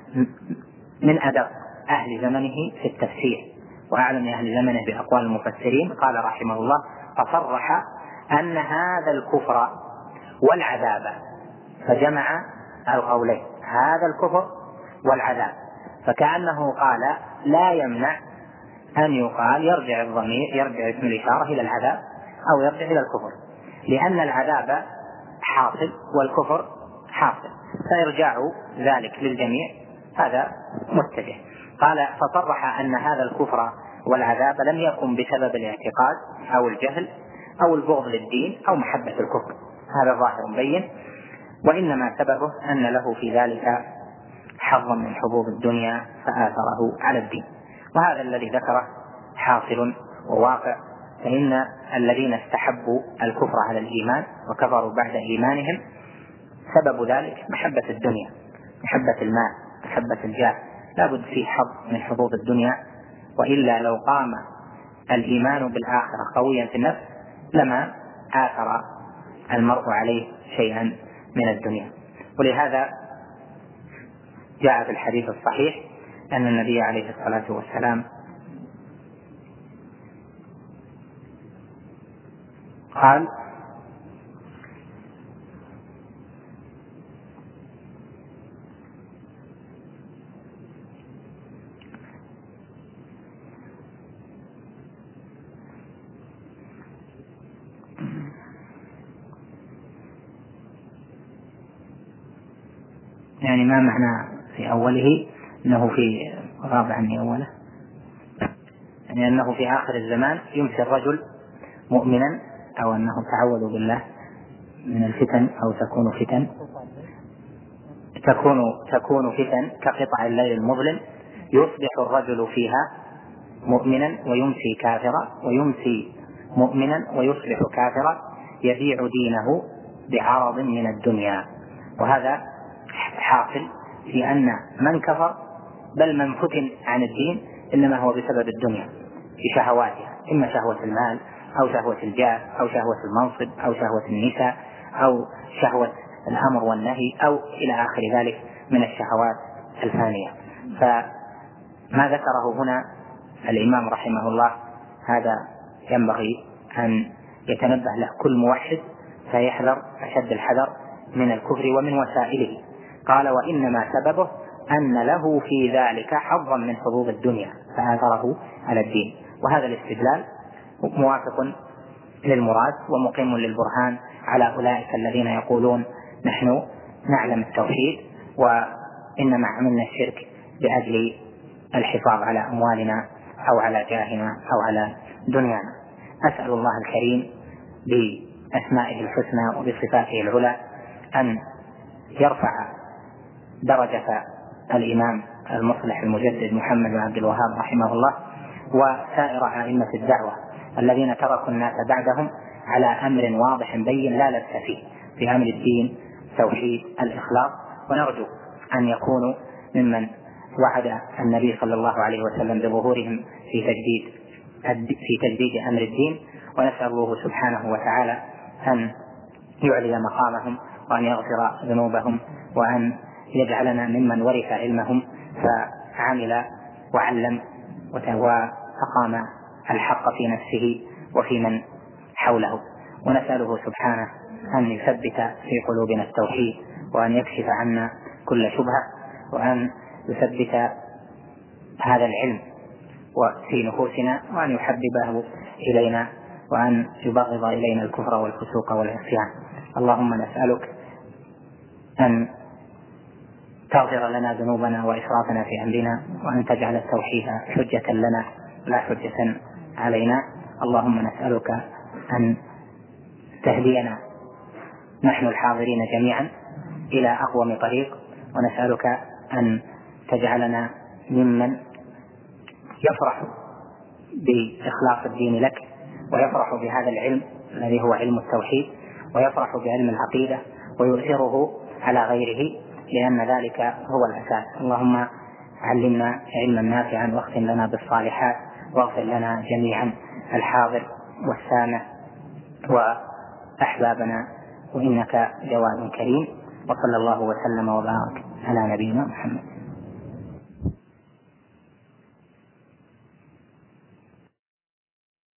من أدق أهل زمنه في التفسير وأعلم أهل زمنه بأقوال المفسرين، قال رحمه الله فصرح أن هذا الكفر والعذاب، فجمع القولين هذا الكفر والعذاب، فكأنه قال لا يمنع أن يقال يرجع الضمير يرجع اسم الإشارة إلى العذاب أو يرجع إلى الكفر، لأن العذاب حاصل والكفر حاصل، فيرجع ذلك للجميع، هذا متجه. قال فصرح أن هذا الكفر والعذاب لم يكن بسبب الاعتقاد أو الجهل أو البغض للدين أو محبة الكفر، هذا ظاهر مبين، وإنما سببه أن له في ذلك حظا من حظوظ الدنيا فآثره على الدين. وهذا الذي ذكره حاصل وواقع، فإن الذين استحبوا الكفر على الإيمان وكفروا بعد إيمانهم سبب ذلك محبة الدنيا، محبة المال، محبة الجاه، لا بد فيه حظ من حظوظ الدنيا، وإلا لو قام الإيمان بالآخرة قويا في النفس لما آثر المرء عليه شيئا من الدنيا. ولهذا جاء في الحديث الصحيح أن النبي عليه الصلاة والسلام قال: يعني ما معنى في أوله أنه في غاب عني أوله، يعني أنه في آخر الزمان يمسي الرجل مؤمنا، أو أنه تعوذ بالله من الفتن، أو تكون فتن تكون تكون فتن كقطع الليل المظلم، يصبح الرجل فيها مؤمنا ويمسي كافرا، ويمسي مؤمنا ويصبح كافرا، يبيع دينه بعرض من الدنيا. وهذا حاصل في أن من كفر بل من فتن عن الدين إنما هو بسبب الدنيا بشهواتها، إما شهوة المال أو شهوة الجاه أو شهوة المنصب أو شهوة النساء أو شهوة الأمر والنهي أو إلى آخر ذلك من الشهوات الفانية. فما ذكره هنا الإمام رحمه الله هذا ينبغي أن يتنبه له كل موحد فيحذر أشد الحذر من الكفر ومن وسائله. قال: وإنما سببه أن له في ذلك حظا من حظوظ الدنيا فآثره على الدين. وهذا الاستدلال موافق للمراد ومقيم للبرهان على أولئك الذين يقولون نحن نعلم التوحيد وإنما عملنا الشرك لأجل الحفاظ على أموالنا أو على جاهنا أو على دنيانا. أسأل الله الكريم بأسمائه الحسنى وبصفاته العلى أن يرفع درجة الإمام المصلح المجدد محمد بن عبد الوهاب رحمه الله وسائر أئمة الدعوة الذين تركوا الناس بعدهم على أمر واضح بين لا لبس فيه في أمر الدين، توحيد، الإخلاص، ونرجو أن يكونوا ممن وعد النبي صلى الله عليه وسلم بظهورهم في تجديد في تجديد أمر الدين. ونسأل الله سبحانه وتعالى أن يعلي مقامهم وأن يغفر ذنوبهم وأن يجعلنا ممن ورث علمهم فعمل وعلم وأقام الحق في نفسه وفي من حوله. ونسأله سبحانه أن يثبت في قلوبنا التوحيد وأن يكشف عنا كل شبهة وأن يثبت هذا العلم في نفوسنا وأن يحببه إلينا وأن يبغض إلينا الكفر والفسوق والعصيان. اللهم نسألك أن تغفر لنا ذنوبنا وإسرافنا في أمرنا وأن تجعل التوحيد حجة لنا لا حجة علينا. اللهم نسألك أن تهدينا نحن الحاضرين جميعا إلى أقوم طريق، ونسألك أن تجعلنا ممن يفرح بإخلاص الدين لك ويفرح بهذا العلم الذي هو علم التوحيد ويفرح بعلم العقيدة ويؤثره على غيره، لأن ذلك هو الأساس. اللهم علمنا علما نافعا واختم لنا بالصالحات واغفر لنا جميعا الحاضر والسامع وأحبابنا، وإنك جواد كريم. وصلى الله وسلم وبارك على نبينا محمد.